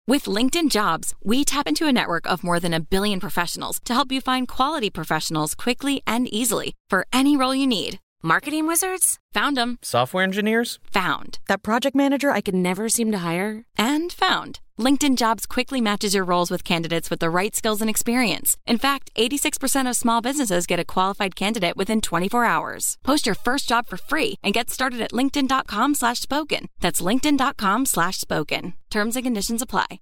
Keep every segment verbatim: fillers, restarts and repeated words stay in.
With LinkedIn Jobs, we tap into a network of more than a billion professionals to help you find quality professionals quickly and easily for any role you need. Marketing wizards? Found them. Software engineers? Found. That project manager I could never seem to hire? And found. LinkedIn Jobs quickly matches your roles with candidates with the right skills and experience. In fact, eighty-six percent of small businesses get a qualified candidate within twenty-four hours. Post your first job for free and get started at linkedin.com slash spoken. That's linkedin.com slash spoken. Terms and conditions apply.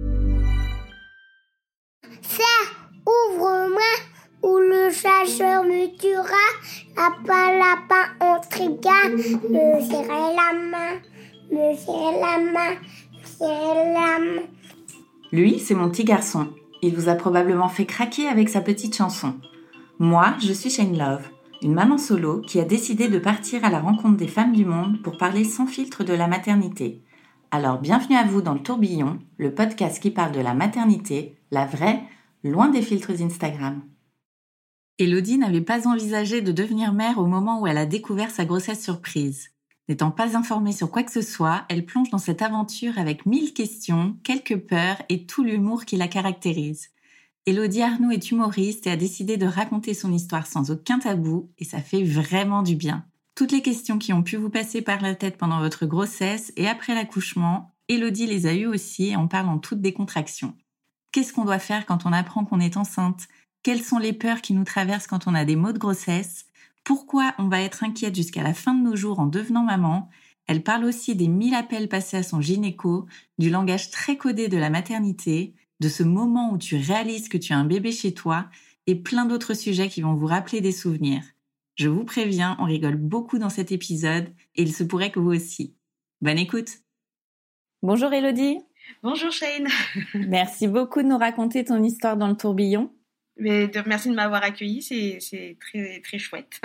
Ça, ouvre-moi, ou le chasseur me tuera. Lapin, lapin, on triga. Me serrer la main, me serrer la main, me serrer la main. Lui, c'est mon petit garçon. Il vous a probablement fait craquer avec sa petite chanson. Moi, je suis Shane Love, une maman solo qui a décidé de partir à la rencontre des femmes du monde pour parler sans filtre de la maternité. Alors, bienvenue à vous dans le Tourbillon, le podcast qui parle de la maternité, la vraie, loin des filtres Instagram. Élodie n'avait pas envisagé de devenir mère au moment où elle a découvert sa grossesse surprise. N'étant pas informée sur quoi que ce soit, elle plonge dans cette aventure avec mille questions, quelques peurs et tout l'humour qui la caractérise. Élodie Arnoux est humoriste et a décidé de raconter son histoire sans aucun tabou et ça fait vraiment du bien. Toutes les questions qui ont pu vous passer par la tête pendant votre grossesse et après l'accouchement, Élodie les a eues aussi et en parle en toute décontraction. Qu'est-ce qu'on doit faire quand on apprend qu'on est enceinte ? Quelles sont les peurs qui nous traversent quand on a des maux de grossesse ? Pourquoi on va être inquiète jusqu'à la fin de nos jours en devenant maman ? Elle parle aussi des mille appels passés à son gynéco, du langage très codé de la maternité, de ce moment où tu réalises que tu as un bébé chez toi et plein d'autres sujets qui vont vous rappeler des souvenirs. Je vous préviens, on rigole beaucoup dans cet épisode et il se pourrait que vous aussi. Bonne écoute. Bonjour Élodie. Bonjour Shane. Merci beaucoup de nous raconter ton histoire dans le tourbillon. Mais de, merci de m'avoir accueillie, c'est, c'est très, très chouette.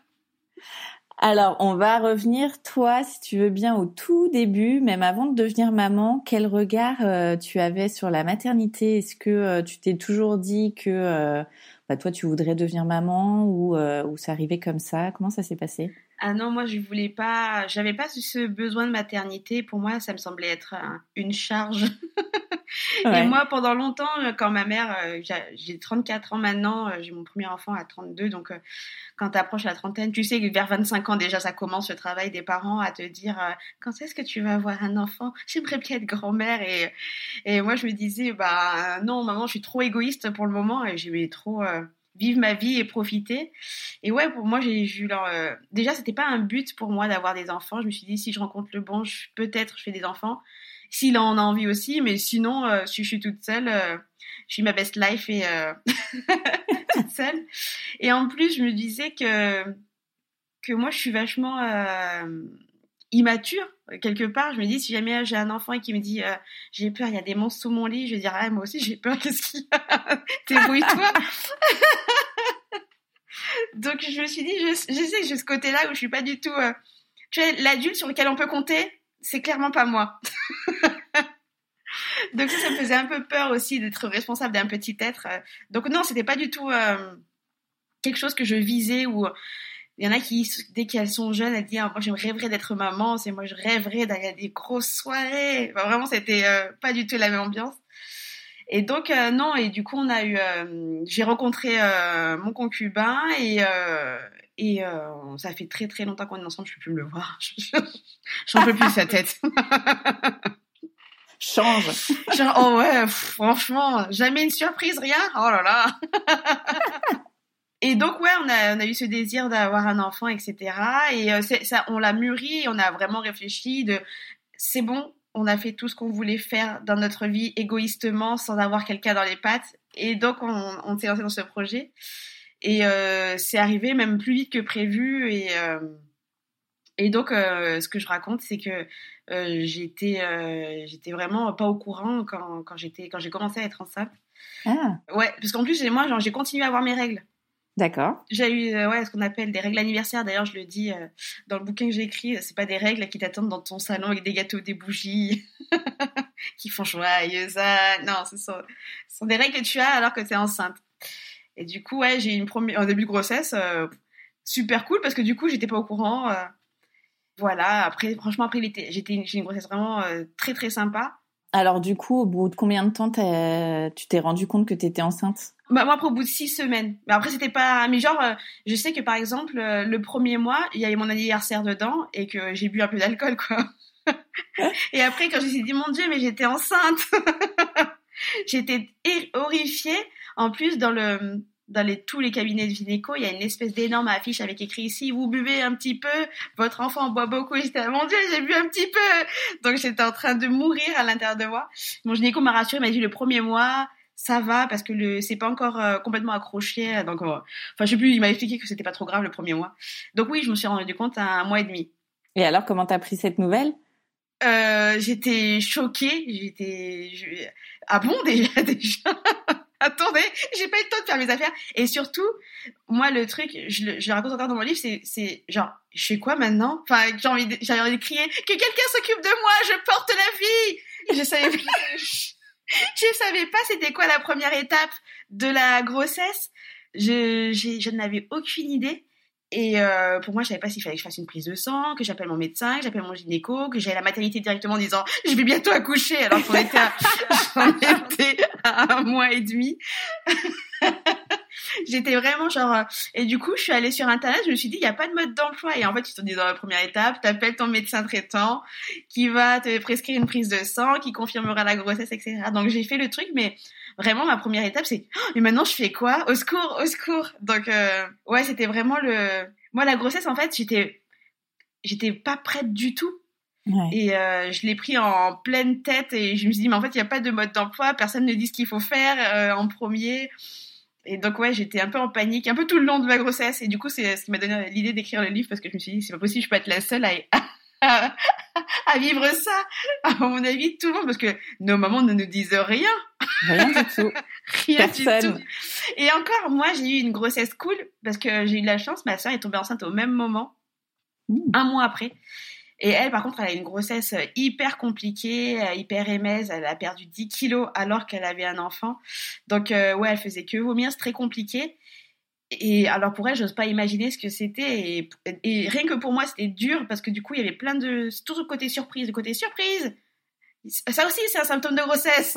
Alors, on va revenir, toi, si tu veux bien, au tout début, même avant de devenir maman. Quel regard euh, tu avais sur la maternité ? Est-ce que euh, tu t'es toujours dit que euh, bah, toi, tu voudrais devenir maman ou, euh, ou ça arrivait comme ça ? Comment ça s'est passé ? Ah non, moi je voulais pas, j'avais pas ce besoin de maternité. Pour moi, ça me semblait être un, une charge. Ouais. Et moi, pendant longtemps, quand ma mère, euh, j'ai, j'ai trente-quatre ans maintenant, euh, j'ai mon premier enfant à trente-deux, donc euh, quand t'approches la trentaine, tu sais que vers vingt-cinq ans déjà, ça commence le travail des parents à te dire euh, quand est-ce que tu vas avoir un enfant ? J'aimerais bien être grand-mère. Et, et moi, je me disais, bah non, maman, je suis trop égoïste pour le moment et j'aimais trop euh, vivre ma vie et profiter. Et ouais, pour moi, j'ai eu leur... Euh... Déjà, c'était pas un but pour moi d'avoir des enfants. Je me suis dit, si je rencontre le bon, je... peut-être je fais des enfants. S'il en a envie aussi, mais sinon, euh, si je suis toute seule, euh, je suis ma best life et euh, toute seule. Et en plus, je me disais que que moi, je suis vachement euh, immature quelque part. Je me dis, si jamais j'ai un enfant et qui me dit euh, j'ai peur, il y a des monstres sous mon lit, je vais dire ah moi aussi j'ai peur. Qu'est-ce qu'il y a ? Débrouille-toi. Donc je me suis dit, je, je sais que j'ai ce côté-là où je suis pas du tout. Euh, tu vois, l'adulte sur lequel on peut compter. C'est clairement pas moi. Donc ça, ça me faisait un peu peur aussi d'être responsable d'un petit être. Donc non, c'était pas du tout euh, quelque chose que je visais. Ou il y en a qui, dès qu'elles sont jeunes, elles disent ah, moi je rêverais d'être maman. C'est moi je rêverais d'aller à des grosses soirées. Enfin, vraiment, c'était euh, pas du tout la même ambiance. Et donc euh, non. Et du coup, on a eu, euh, j'ai rencontré euh, mon concubin et euh, Et euh, ça fait très très longtemps qu'on est ensemble, je ne peux plus me le voir. Je n'en peux plus de sa tête. Change. Genre, oh ouais, pff, franchement, jamais une surprise, rien. Oh là là. Et donc ouais, on a on a eu ce désir d'avoir un enfant, et cetera. Et euh, c'est, ça, on l'a mûri, on a vraiment réfléchi. De, c'est bon, on a fait tout ce qu'on voulait faire dans notre vie égoïstement, sans avoir quelqu'un dans les pattes. Et donc on, on s'est lancé dans ce projet. Et euh, c'est arrivé même plus vite que prévu. Et, euh, et donc, euh, ce que je raconte, c'est que euh, j'étais, euh, j'étais vraiment pas au courant quand, quand, j'étais, quand j'ai commencé à être enceinte. Ah. Ouais, parce qu'en plus, moi, genre, j'ai continué à avoir mes règles. D'accord. J'ai eu euh, ouais, ce qu'on appelle des règles anniversaires. D'ailleurs, je le dis euh, dans le bouquin que j'ai écrit, c'est pas des règles qui t'attendent dans ton salon avec des gâteaux, des bougies qui font joyeux ça. Non, ce sont, ce sont des règles que tu as alors que t'es enceinte. Et du coup, ouais, j'ai eu une première, un début de grossesse euh, super cool parce que du coup, j'étais pas au courant. Euh, voilà. Après, franchement, après, il était, j'étais, j'ai une grossesse vraiment euh, très très sympa. Alors du coup, au bout de combien de temps t'as... tu t'es rendu compte que t'étais enceinte? Bah, moi, après, au bout de six semaines. Mais après, c'était pas... Mais genre, euh, je sais que, par exemple, euh, le premier mois, il y avait mon anniversaire dedans et que j'ai bu un peu d'alcool, quoi. Et après, quand je me suis dit, mon Dieu, mais j'étais enceinte. J'étais horrifiée. En plus, dans le... dans les, tous les cabinets de gynéco, il y a une espèce d'énorme affiche avec écrit ici, vous buvez un petit peu, votre enfant boit beaucoup. Et j'étais, ah, mon Dieu, j'ai bu un petit peu. Donc, j'étais en train de mourir à l'intérieur de moi. Mon gynéco m'a rassurée, m'a dit le premier mois, ça va, parce que le, c'est pas encore euh, complètement accroché. Donc, euh, enfin, je sais plus, il m'a expliqué que c'était pas trop grave le premier mois. Donc oui, je me suis rendu compte à un mois et demi. Et alors, comment t'as pris cette nouvelle? Euh, j'étais choquée, j'étais, je... ah bon, déjà, déjà? Attendez, j'ai pas eu le temps de faire mes affaires. Et surtout, moi, le truc, je le, je le raconte encore dans mon livre, c'est, c'est genre, je fais quoi maintenant? Enfin, j'ai envie de, j'ai envie de crier, que quelqu'un s'occupe de moi, je porte la vie! Je savais pas, je savais pas c'était quoi la première étape de la grossesse. Je, j'ai, je n'avais aucune idée. Et euh, pour moi, je savais pas s'il fallait que je fasse une prise de sang, que j'appelle mon médecin, que j'appelle mon gynéco, que j'aille à la maternité directement en disant « je vais bientôt accoucher » alors qu'on était à, j'en étais à un mois et demi. J'étais vraiment genre... Et du coup, je suis allée sur Internet, je me suis dit « il n'y a pas de mode d'emploi ». Et en fait, ils te disent dans la première étape, t'appelles ton médecin traitant qui va te prescrire une prise de sang, qui confirmera la grossesse, et cetera. Donc, j'ai fait le truc, mais... Vraiment, ma première étape, c'est oh, « mais maintenant, je fais quoi? Au secours, au secours !» Donc, euh, ouais, c'était vraiment le... Moi, la grossesse, en fait, j'étais, j'étais pas prête du tout. Ouais. Et euh, je l'ai pris en pleine tête et je me suis dit « mais en fait, il n'y a pas de mode d'emploi, personne ne dit ce qu'il faut faire euh, en premier. » Et donc, ouais, j'étais un peu en panique, un peu tout le long de ma grossesse. Et du coup, c'est ce qui m'a donné l'idée d'écrire le livre parce que je me suis dit « c'est pas possible, je peux être la seule à... » À, à vivre ça, à mon avis, tout le monde, parce que nos mamans ne nous disent rien. Rien du tout. Rien Personne. du tout. Et encore, moi, j'ai eu une grossesse cool, parce que j'ai eu de la chance, ma sœur est tombée enceinte au même moment, mmh. un mois après. Et elle, par contre, elle a une grossesse hyper compliquée, hyper émaise, elle a perdu dix kilos alors qu'elle avait un enfant. Donc, euh, ouais, elle faisait que vomir, c'est très compliqué. Et alors pour elle, j'ose pas imaginer ce que c'était et, et rien que pour moi, c'était dur parce que du coup, il y avait plein de tout le côté surprise, le côté surprise. Ça aussi, c'est un symptôme de grossesse.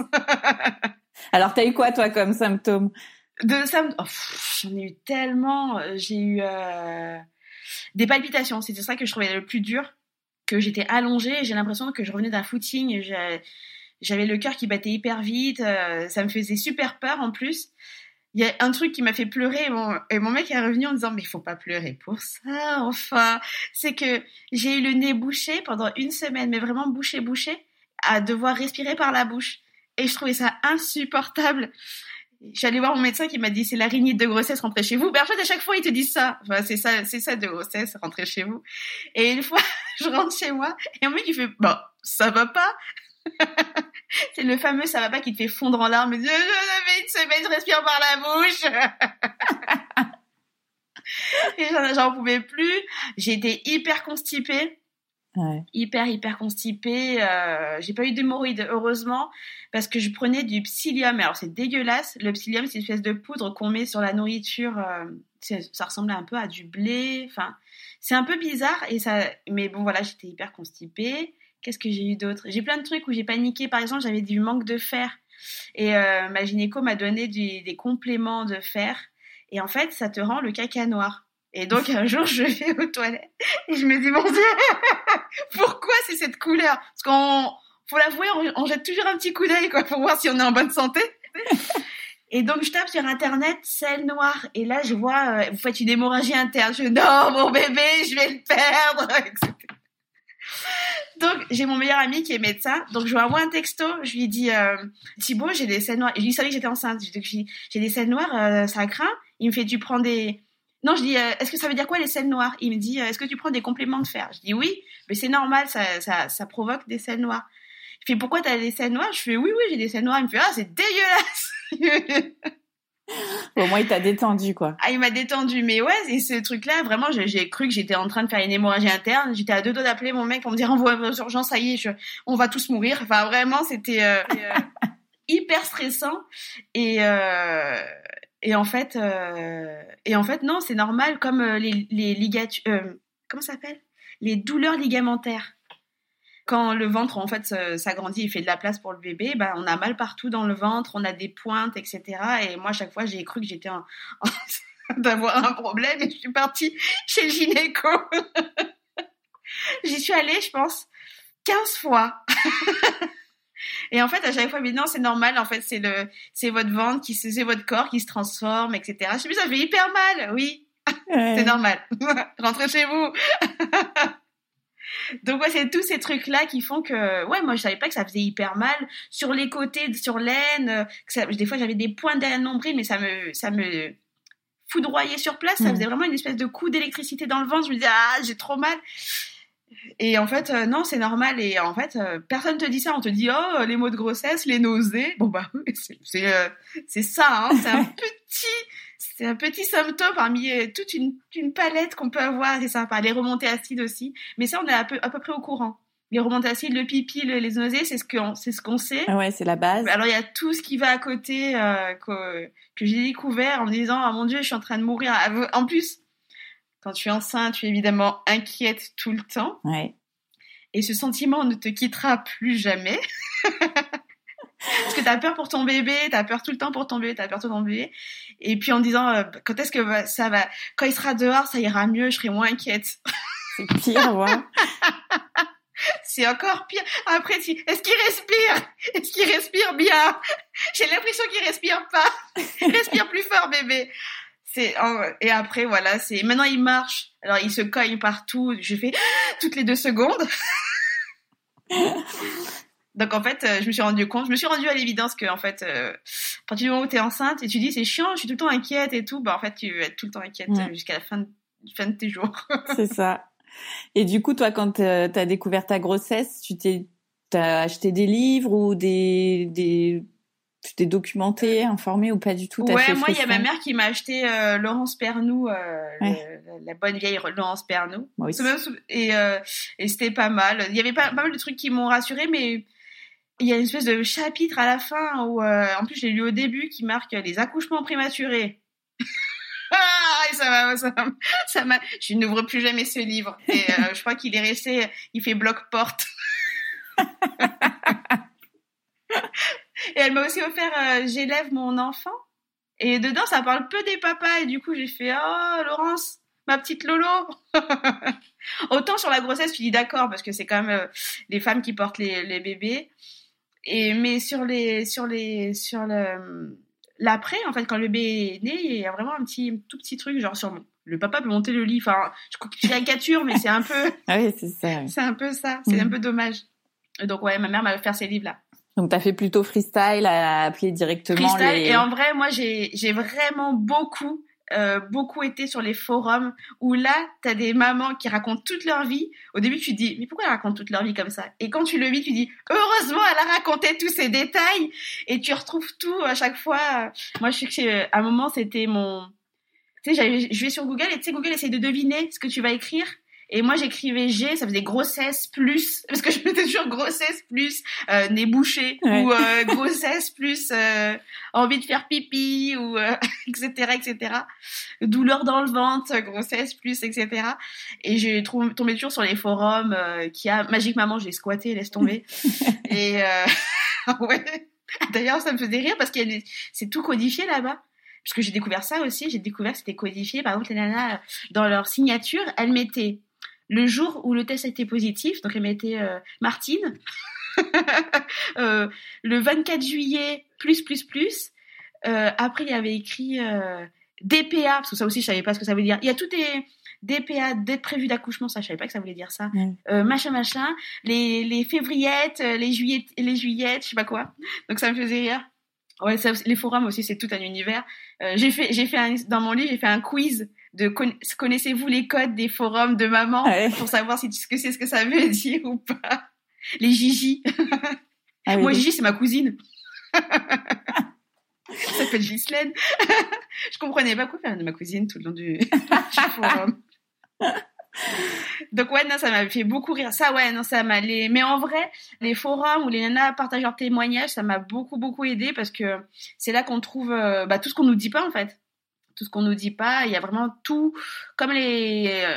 Alors, t'as eu quoi toi comme symptôme? De ça, oh, j'en ai eu tellement. J'ai eu euh, des palpitations. C'était ça que je trouvais le plus dur. Que j'étais allongée, et j'ai l'impression que je revenais d'un footing. J'ai, j'avais le cœur qui battait hyper vite. Euh, ça me faisait super peur en plus. Il y a un truc qui m'a fait pleurer et mon, et mon mec est revenu en disant « mais il faut pas pleurer pour ça, enfin !» C'est que j'ai eu le nez bouché pendant une semaine, mais vraiment bouché, bouché, à devoir respirer par la bouche. Et je trouvais ça insupportable. Je suis allée voir mon médecin qui m'a dit « c'est la rhinite de grossesse, rentrez chez vous ». Ben en fait, à chaque fois, ils te disent ça. Enfin, c'est ça, c'est ça de grossesse, rentrez chez vous. Et une fois, je rentre chez moi et mon mec, il fait « bah, ça va pas ?» C'est le fameux ça va pas qui te fait fondre en larmes. Je avais une semaine, je respire par la bouche. Et j'en, j'en pouvais plus. J'ai été hyper constipée. Ouais. Hyper, hyper constipée. Euh, j'ai pas eu d'hémorroïdes, heureusement, parce que je prenais du psyllium. Alors, c'est dégueulasse. Le psyllium, c'est une espèce de poudre qu'on met sur la nourriture. Euh, ça ressemblait un peu à du blé. Enfin, c'est un peu bizarre. Et ça... Mais bon, voilà, j'étais hyper constipée. Qu'est-ce que j'ai eu d'autre? J'ai plein de trucs où j'ai paniqué. Par exemple, j'avais du manque de fer. Et euh, ma gynéco m'a donné du, des compléments de fer. Et en fait, ça te rend le caca noir. Et donc, un jour, je vais aux toilettes. Et je me dis, mon Dieu, pourquoi c'est cette couleur? Parce qu'on, faut l'avouer, on, on jette toujours un petit coup d'œil, quoi, pour voir si on est en bonne santé. Et donc, je tape sur Internet, sel noir. Et là, je vois, euh, vous faites une hémorragie interne. Je dis, non, mon bébé, je vais le perdre, et cetera. Donc, j'ai mon meilleur ami qui est médecin. Donc, je lui envoie un texto. Je lui dis, euh, Thibaut, j'ai des selles noires. Et je lui savais que j'étais enceinte. Je lui dis, j'ai des selles noires, euh, ça craint. Il me fait, tu prends des... Non, je dis, euh, est-ce que ça veut dire quoi les selles noires? Il me dit, euh, est-ce que tu prends des compléments de fer? Je dis, oui, mais c'est normal, ça, ça, ça provoque des selles noires. Il fait, pourquoi t'as des selles noires? Je fais, oui, oui, j'ai des selles noires. Il me fait, ah, c'est dégueulasse. Au moins, il t'a détendu, quoi. Ah, il m'a détendu. Mais ouais, et ce truc-là, vraiment, j'ai, j'ai cru que j'étais en train de faire une hémorragie interne. J'étais à deux doigts d'appeler mon mec pour me dire, envoie aux urgences, ça y est, je, on va tous mourir. Enfin, vraiment, c'était euh, euh, hyper stressant. Et, euh, et en fait, euh, et en fait, non, c'est normal, comme euh, les, les ligatures, euh, comment ça s'appelle? Les douleurs ligamentaires. quand le ventre, en fait, s'agrandit et fait de la place pour le bébé, bah, on a mal partout dans le ventre, on a des pointes, et cetera. Et moi, à chaque fois, j'ai cru que j'étais en... en... d'avoir un problème et je suis partie chez le gynéco. J'y suis allée, je pense, quinze fois. Et en fait, à chaque fois, mais non, c'est normal. En fait, c'est le, c'est votre ventre qui se, c'est votre corps qui se transforme, et cetera. Je me dis, ça fait hyper mal. Oui, ouais. C'est normal. Rentrez chez vous. Donc, ouais, c'est tous ces trucs-là qui font que, ouais, moi, je savais pas que ça faisait hyper mal. Sur les côtés, sur l'aine, que ça, des fois, j'avais des points derrière le nombril, mais ça me, ça me foudroyait sur place. Ça faisait vraiment une espèce de coup d'électricité dans le ventre. Je me disais, ah, j'ai trop mal. Et en fait, euh, non, c'est normal. Et en fait, euh, personne te dit ça. On te dit, oh, les maux de grossesse, les nausées. Bon, bah, c'est, c'est, euh, c'est ça, hein. C'est un petit, c'est un petit symptôme parmi euh, toute une, une palette qu'on peut avoir. C'est sympa. Les remontées acides aussi. Mais ça, on est à peu, à peu près au courant. Les remontées acides, le pipi, le, les nausées, c'est ce qu'on, c'est ce qu'on sait. Ah ouais, c'est la base. Alors, il y a tout ce qui va à côté, euh, que, que j'ai découvert en me disant, oh mon Dieu, je suis en train de mourir. En plus, quand tu es enceinte, tu es évidemment inquiète tout le temps. Ouais. Et ce sentiment ne te quittera plus jamais. Parce que tu as peur pour ton bébé, tu as peur tout le temps pour ton bébé, tu as peur pour ton bébé. Et puis en disant, euh, quand est-ce que ça va... Quand il sera dehors, ça ira mieux, je serai moins inquiète. C'est pire, ouais. C'est encore pire. Après, tu... est-ce qu'il respire? Est-ce qu'il respire bien? J'ai l'impression qu'il respire pas. Respire plus fort, bébé. C'est, et après, voilà, c'est, maintenant il marche. Alors il se cogne partout. Je fais toutes les deux secondes. Donc en fait, je me suis rendu compte, je me suis rendue à l'évidence que, en fait, euh, à partir du moment où t'es enceinte et tu dis c'est chiant, je suis tout le temps inquiète et tout, bah en fait, tu vas être tout le temps inquiète mmh. jusqu'à la fin de, fin de tes jours. C'est ça. Et du coup, toi, quand t'as découvert ta grossesse, tu t'es, t'as acheté des livres ou des, des, tu t'es documenté, informé ou pas du tout? Ouais, moi, il y a ma mère qui m'a acheté euh, Laurence Pernoud, euh, ouais. le, la bonne vieille Laurence Pernoud. Moi aussi. Et, euh, et c'était pas mal. Il y avait pas, pas mal de trucs qui m'ont rassurée, mais il y a une espèce de chapitre à la fin où, euh, en plus, je l'ai lu au début, qui marque les accouchements prématurés. Ah, et ça m'a, ça m'a, ça m'a, je n'ouvre plus jamais ce livre. Et euh, je crois qu'il est resté, il fait bloc-porte. Et elle m'a aussi offert euh, J'élève mon enfant. Et dedans, ça parle peu des papas. Et du coup, j'ai fait, oh, Laurence, ma petite Lolo. Autant sur la grossesse, tu dis d'accord, parce que c'est quand même euh, les femmes qui portent les, les bébés. Et, mais sur les, sur les, sur le, l'après, en fait, quand le bébé est né, il y a vraiment un petit, un tout petit truc, genre sur le papa peut monter le lit. Enfin, je crois que c'est caricature, mais c'est un peu. Ah oui, c'est ça. Oui. C'est un peu ça. C'est mmh. un peu dommage. Et donc, ouais, ma mère m'a offert ces livres-là. Donc, t'as fait plutôt freestyle à appeler directement freestyle, les... Et en vrai, moi, j'ai, j'ai vraiment beaucoup, euh, beaucoup été sur les forums où là, t'as des mamans qui racontent toute leur vie. Au début, tu te dis, mais pourquoi elles racontent toute leur vie comme ça? Et quand tu le vis, tu dis, heureusement, elle a raconté tous ces détails. Et tu retrouves tout à chaque fois. Moi, je sais que à un moment, c'était mon... Tu sais, j'avais, je vais sur Google et tu sais, Google essaie de deviner ce que tu vas écrire. Et moi, j'écrivais G, ça faisait grossesse plus, parce que je mettais toujours grossesse plus euh, nez bouché, ouais. ou euh, grossesse plus euh, envie de faire pipi, ou euh, et cetera, et cetera. Douleur dans le ventre, grossesse plus, et cetera. Et j'ai trouvé, tombé toujours sur les forums euh, qui a Magique Maman, j'ai squatté, laisse tomber. Et euh, ouais. D'ailleurs, ça me faisait rire parce que c'est tout codifié là-bas. Parce que j'ai découvert ça aussi, j'ai découvert que c'était codifié. Par exemple, les nanas, dans leur signature, elles mettaient le jour où le test a été positif, donc elle mettait euh, Martine, euh, le vingt-quatre juillet, plus, plus, plus. Euh, après, il y avait écrit euh, D P A, parce que ça aussi, je savais pas ce que ça voulait dire. Il y a tout des D P A, date prévue d'accouchement, ça, je savais pas que ça voulait dire ça. Mm. Euh, machin, machin. Les, les févriettes, les juillettes, les juillettes, je sais pas quoi. Donc, ça me faisait rire. Ouais, ça, les forums aussi, c'est tout un univers. Euh, j'ai fait, j'ai fait un, dans mon livre, j'ai fait un quiz de connaissez-vous les codes des forums de maman, ouais. pour savoir si ce que c'est ce que ça veut dire ou pas. Les Gigi. Ah, oui, moi, oui. Gigi, c'est ma cousine. Ça s'appelle Ghislaine. Je comprenais pas quoi faire de ma cousine tout le long du, du forum. Donc ouais, non, ça m'a fait beaucoup rire. Ça, ouais, non, ça m'a les... Mais en vrai, les forums où les nanas partagent leurs témoignages, ça m'a beaucoup, beaucoup aidé parce que c'est là qu'on trouve euh, bah, tout ce qu'on nous dit pas, en fait. Tout ce qu'on nous dit pas. Il y a vraiment tout, comme les...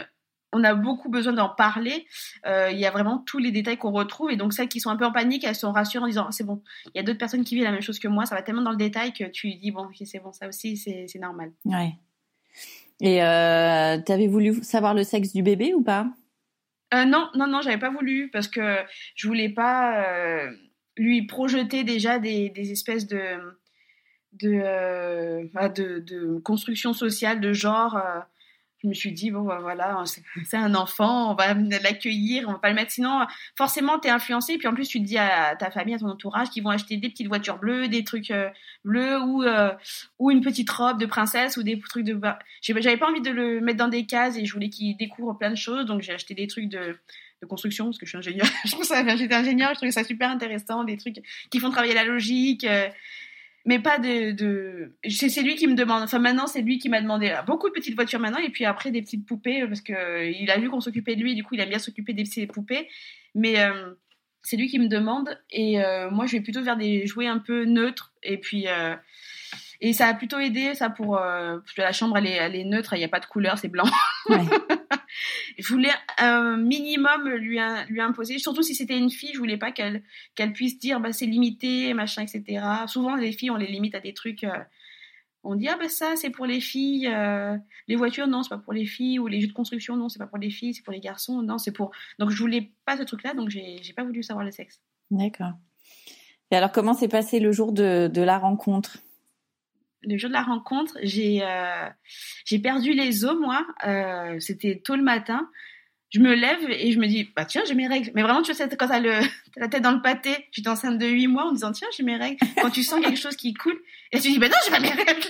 on a beaucoup besoin d'en parler. Euh, il y a vraiment tous les détails qu'on retrouve. Et donc, celles qui sont un peu en panique, elles sont rassurées en disant ah, « c'est bon, il y a d'autres personnes qui vivent la même chose que moi. » Ça va tellement dans le détail que tu dis « bon, okay, c'est bon, ça aussi, c'est, c'est normal. » Ouais. Et euh, t'avais voulu savoir le sexe du bébé ou pas ? euh, Non, non, non, j'avais pas voulu parce que je voulais pas euh, lui projeter déjà des, des espèces de, de, euh, de, de construction sociale de genre... Euh, je me suis dit, bon, bah, voilà, c'est, c'est un enfant, on va l'accueillir, on va pas le mettre. Sinon, forcément, t'es influencé. Puis en plus, tu te dis à ta famille, à ton entourage, qu'ils vont acheter des petites voitures bleues, des trucs euh, bleus ou, euh, ou une petite robe de princesse ou des trucs de... J'avais pas envie de le mettre dans des cases et je voulais qu'il découvre plein de choses. Donc, j'ai acheté des trucs de, de construction parce que je suis ingénieur. je trouve ça, j'étais ingénieur, je trouvais ça super intéressant, des trucs qui font travailler la logique. Euh, mais pas de, de... C'est, c'est lui qui me demande, enfin maintenant c'est lui qui m'a demandé beaucoup de petites voitures maintenant et puis après des petites poupées parce que euh, il a vu qu'on s'occupait de lui et du coup il aime bien s'occuper des petites poupées, mais euh, c'est lui qui me demande et euh, moi je vais plutôt faire des jouets un peu neutres et puis euh, et ça a plutôt aidé ça pour euh, la chambre elle est, elle est neutre, il n'y a pas de couleur, c'est blanc. Ouais. Je voulais un minimum lui, lui imposer, surtout si c'était une fille, je voulais pas qu'elle, qu'elle puisse dire bah, c'est limité, machin, et cetera. Souvent, les filles, on les limite à des trucs, euh, on dit ah bah ça c'est pour les filles, euh, les voitures, non, c'est pas pour les filles, ou les jeux de construction, non, c'est pas pour les filles, c'est pour les garçons, non, c'est pour... Donc, je voulais pas ce truc-là, donc j'ai, j'ai pas voulu savoir le sexe. D'accord. Et alors, comment s'est passé le jour de, de la rencontre ? Le jour de la rencontre, j'ai, euh, j'ai perdu les os, moi. Euh, c'était tôt le matin. Je me lève et je me dis, bah tiens, j'ai mes règles. Mais vraiment, tu sais, quand t'as, le, t'as la tête dans le pâté, j'étais enceinte de huit mois en me disant, tiens, j'ai mes règles. Quand tu sens quelque chose qui coule, et tu dis, bah non, j'ai pas mes règles.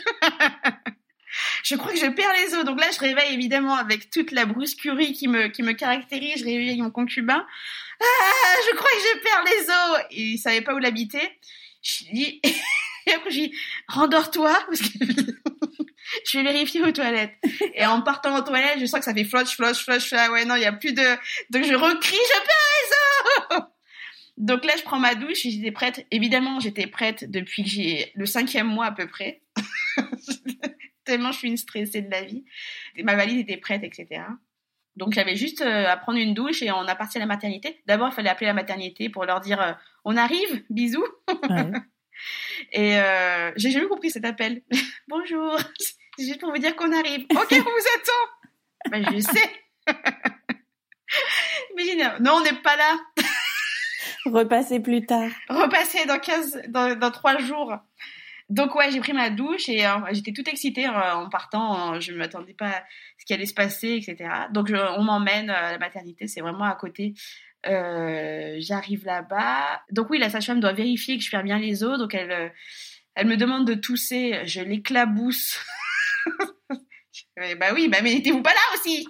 Je crois que je perds les os. Donc là, je réveille évidemment avec toute la brusquerie qui me, qui me caractérise. Je réveille mon concubin. Ah, je crois que je perds les os. Et il savait pas où l'habiter. Je dis... Et après, j'ai dit, rendors-toi, parce que je vais vérifier aux toilettes. Et en partant aux toilettes, je sens que ça fait flush, flush, flush. Ah ouais, non, il n'y a plus de... Donc, je recrie, je perds les os. Donc là, je prends ma douche et j'étais prête. Évidemment, j'étais prête depuis que j'ai le cinquième mois à peu près. Tellement je suis une stressée de la vie. Et ma valise était prête, et cetera. Donc, j'avais juste à prendre une douche et on a parti à la maternité. D'abord, il fallait appeler la maternité pour leur dire euh, « On arrive, bisous ouais. ». Et euh, j'ai jamais compris cet appel. Bonjour, c'est juste pour vous dire qu'on arrive. Ok, on vous attend. Ben, je sais. Imagine, non, on n'est pas là. Repasser plus tard. Repasser dans quinze, dans, dans trois jours. Donc ouais, j'ai pris ma douche et euh, j'étais toute excitée euh, en partant. Euh, je ne m'attendais pas à ce qui allait se passer, et cetera. Donc je, on m'emmène à la maternité, c'est vraiment à côté. Euh, j'arrive là-bas. Donc oui, la sage-femme doit vérifier que je perds bien les os. Donc elle, euh, elle me demande de tousser. Je l'éclabousse. Bah oui, bah mais n'étiez-vous pas là aussi?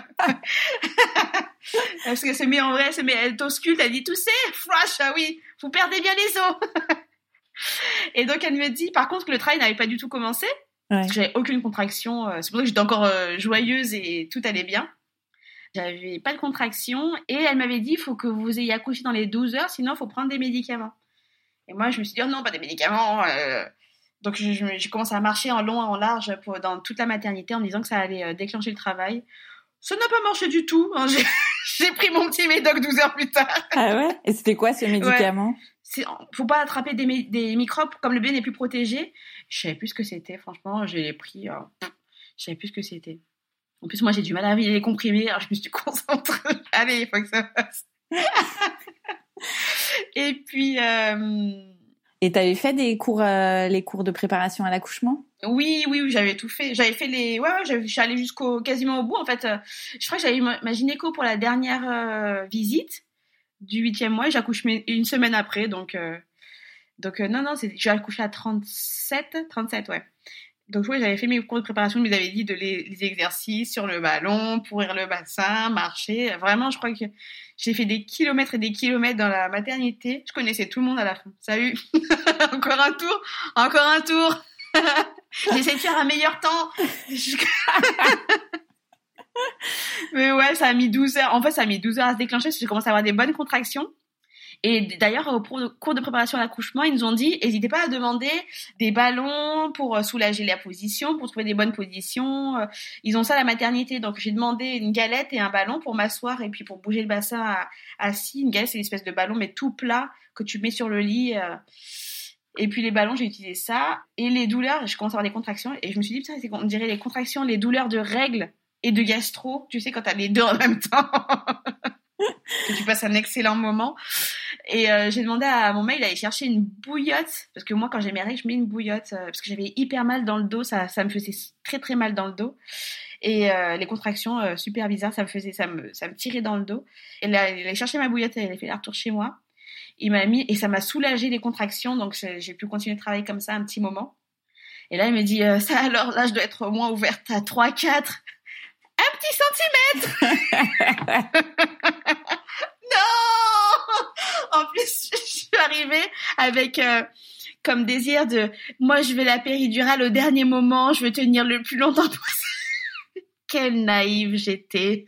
Parce qu'elle se met en vrai, elle se met, elle t'ausculte, elle dit toussez, flash, ah oui, vous perdez bien les os. Et donc elle me dit, par contre, que le travail n'avait pas du tout commencé. Ouais. J'avais aucune contraction. C'est pour ça que j'étais encore euh, joyeuse et tout allait bien. J'avais pas de contraction et elle m'avait dit, il faut que vous ayez accouché dans les douze heures, sinon il faut prendre des médicaments. Et moi, je me suis dit, oh non, pas des médicaments. Euh... Donc, je, je, je commence à marcher en long et en large pour, dans toute la maternité en me disant que ça allait euh, déclencher le travail. Ça n'a pas marché du tout. Hein. J'ai, j'ai pris mon petit médoc douze heures plus tard. Ah ouais? Et c'était quoi ce médicament? Ouais. C'est, faut pas attraper des, des microbes comme le bébé n'est plus protégé. Je savais plus ce que c'était, franchement. Je l'ai pris. Euh, je savais plus ce que c'était. En plus, moi, j'ai du mal à avaler les comprimés. Alors, je me suis concentrée. Allez, il faut que ça passe. Et puis... Euh... Et t'avais fait des cours, euh, les cours de préparation à l'accouchement? Oui, oui, oui, j'avais tout fait. J'avais fait les, ouais, ouais, j'avais, je suis allée jusqu'au, quasiment au bout, en fait. Je crois que j'avais eu ma, ma gynéco pour la dernière euh, visite du huitième mois et j'accouche une semaine après, donc, euh, donc, euh, non, non, c'est, j'ai accouché à trente-sept, trente-sept, ouais. Donc, oui, j'avais fait mes cours de préparation, ils m'avaient dit de les, les exercices sur le ballon, pourrir le bassin, marcher. Vraiment, je crois que j'ai fait des kilomètres et des kilomètres dans la maternité. Je connaissais tout le monde à la fin. Salut. Encore un tour. Encore un tour. J'essaie de faire un meilleur temps. Mais ouais, ça a mis douze heures. En fait, ça a mis douze heures à se déclencher parce que j'ai commencé à avoir des bonnes contractions. Et d'ailleurs, au cours de préparation à l'accouchement, ils nous ont dit, n'hésitez pas à demander des ballons pour soulager la position, pour trouver des bonnes positions. Ils ont ça à la maternité. Donc, j'ai demandé une galette et un ballon pour m'asseoir et puis pour bouger le bassin assis. Une galette, c'est une espèce de ballon, mais tout plat que tu mets sur le lit. Et puis les ballons, j'ai utilisé ça. Et les douleurs, je commence à avoir des contractions. Et je me suis dit, putain, on dirait les contractions, les douleurs de règles et de gastro. Tu sais, quand t'as les deux en même temps. Que tu passes un excellent moment. Et euh, j'ai demandé à mon mec d'aller chercher une bouillotte, parce que moi quand j'ai mes règles je mets une bouillotte, euh, parce que j'avais hyper mal dans le dos, ça, ça me faisait très très mal dans le dos, et euh, les contractions euh, super bizarres, ça me faisait, ça me, ça me tirait dans le dos. Et là, il a cherché ma bouillotte, elle a fait le retour chez moi, il m'a mis, et ça m'a soulagé les contractions, donc j'ai, j'ai pu continuer de travailler comme ça un petit moment. Et là il me dit, euh, ça alors, là je dois être au moins ouverte à trois quatre, un petit centimètre. Non. En plus, je suis arrivée avec euh, comme désir de, moi je veux la péridurale au dernier moment, je veux tenir le plus longtemps possible. Quelle naïve j'étais.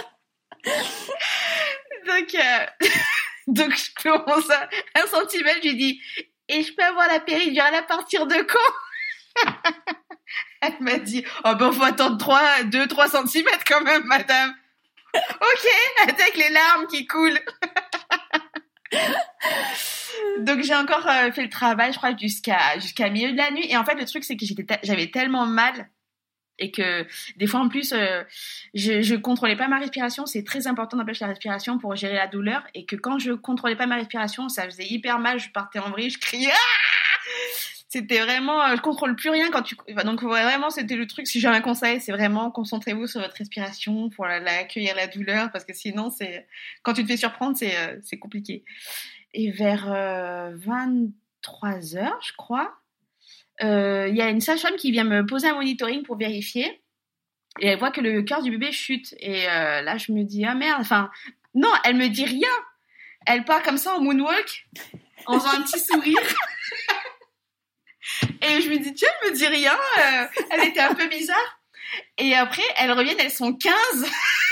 Donc, euh, donc je commence à un centimètre, je lui dis, et je peux avoir la péridurale à partir de quand? Elle m'a dit, oh ben faut attendre trois, deux, trois centimètres quand même, madame. Ok, avec les larmes qui coulent. Donc j'ai encore euh, fait le travail, je crois, jusqu'à jusqu'à milieu de la nuit. Et en fait, le truc, c'est que j'étais ta- j'avais tellement mal et que des fois, en plus, euh, je, je contrôlais pas ma respiration. C'est très important d'empêcher la respiration pour gérer la douleur. Et que quand je contrôlais pas ma respiration, ça faisait hyper mal. Je partais en vrille, je criais. Ah, c'était vraiment, euh, je contrôle plus rien quand tu. Donc vraiment, c'était le truc. Si j'ai un conseil, c'est vraiment concentrez-vous sur votre respiration pour la, la accueillir la douleur, parce que sinon, c'est quand tu te fais surprendre, c'est euh, c'est compliqué. Et vers euh, vingt-trois heures, je crois, il euh, y a une sage-femme qui vient me poser un monitoring pour vérifier, et elle voit que le cœur du bébé chute. Et euh, là, je me dis ah merde. Enfin, non, elle me dit rien. Elle part comme ça en moonwalk, en faisant un petit sourire. Et je me dis, tiens, elle me dit rien, euh, elle était un peu bizarre. Et après, elles reviennent, elles sont quinze.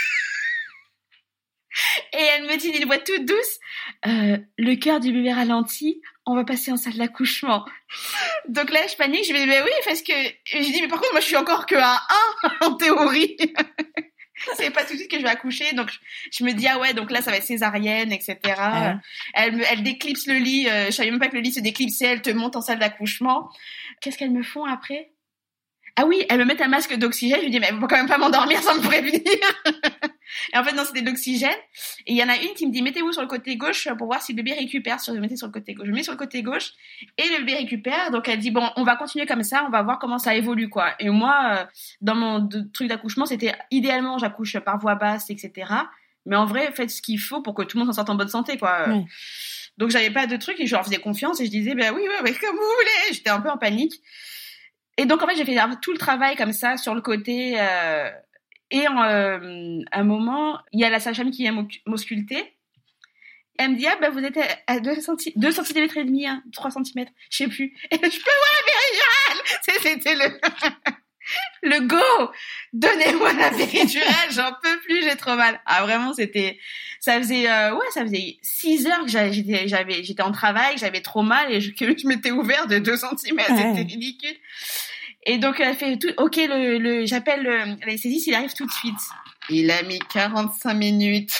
Et elle me dit d'une voix toute douce, euh, le cœur du bébé ralentit, on va passer en salle d'accouchement. Donc là, je panique, je me dis, mais oui, parce que, et je dis, mais par contre, moi, je suis encore que à un, en théorie. C'est pas tout de suite que je vais accoucher, donc je, je me dis ah ouais, donc là ça va être césarienne, et cetera. Ouais. Elle me, elle déclipse le lit. Euh, je savais même pas que le lit se déclipsait. Elle te monte en salle d'accouchement. Qu'est-ce qu'elles me font après? Ah oui, elles me mettent un masque d'oxygène. Je lui dis mais elles vont quand même pas m'endormir sans me prévenir. Et en fait non, c'était de l'oxygène. Et il y en a une qui me dit mettez-vous sur le côté gauche pour voir si le bébé récupère. Je me mettais sur le côté gauche. Je me mets sur le côté gauche et le bébé récupère. Donc elle dit bon, on va continuer comme ça, on va voir comment ça évolue quoi. Et moi, euh, dans mon de, truc d'accouchement, c'était idéalement j'accouche par voie basse, et cetera. Mais en vrai, faites ce qu'il faut pour que tout le monde s'en sorte en bonne santé quoi. Oui. Donc j'avais pas de truc et je leur faisais confiance et je disais ben oui, oui, oui, comme vous voulez. J'étais un peu en panique. Et donc en fait, j'ai fait tout le travail comme ça sur le côté. Euh, Et en, euh, un moment, il y a la sage-femme qui vient m'ausculter. Elle me dit ah ben vous êtes à deux centimètres et demi, hein, trois centimètres, je sais plus. Et je peux voir la péridurale. C'était le le go. Donnez-moi la péridurale, j'en peux plus, j'ai trop mal. Ah vraiment, c'était ça faisait euh, ouais, ça faisait six heures que j'étais j'avais j'étais en travail, j'avais trop mal et je, que je m'étais ouvert de deux centimètres, ouais. C'était ridicule. Et donc, elle fait tout, ok, le, le, j'appelle l'anesthésiste, il arrive tout de suite. Il a mis quarante-cinq minutes.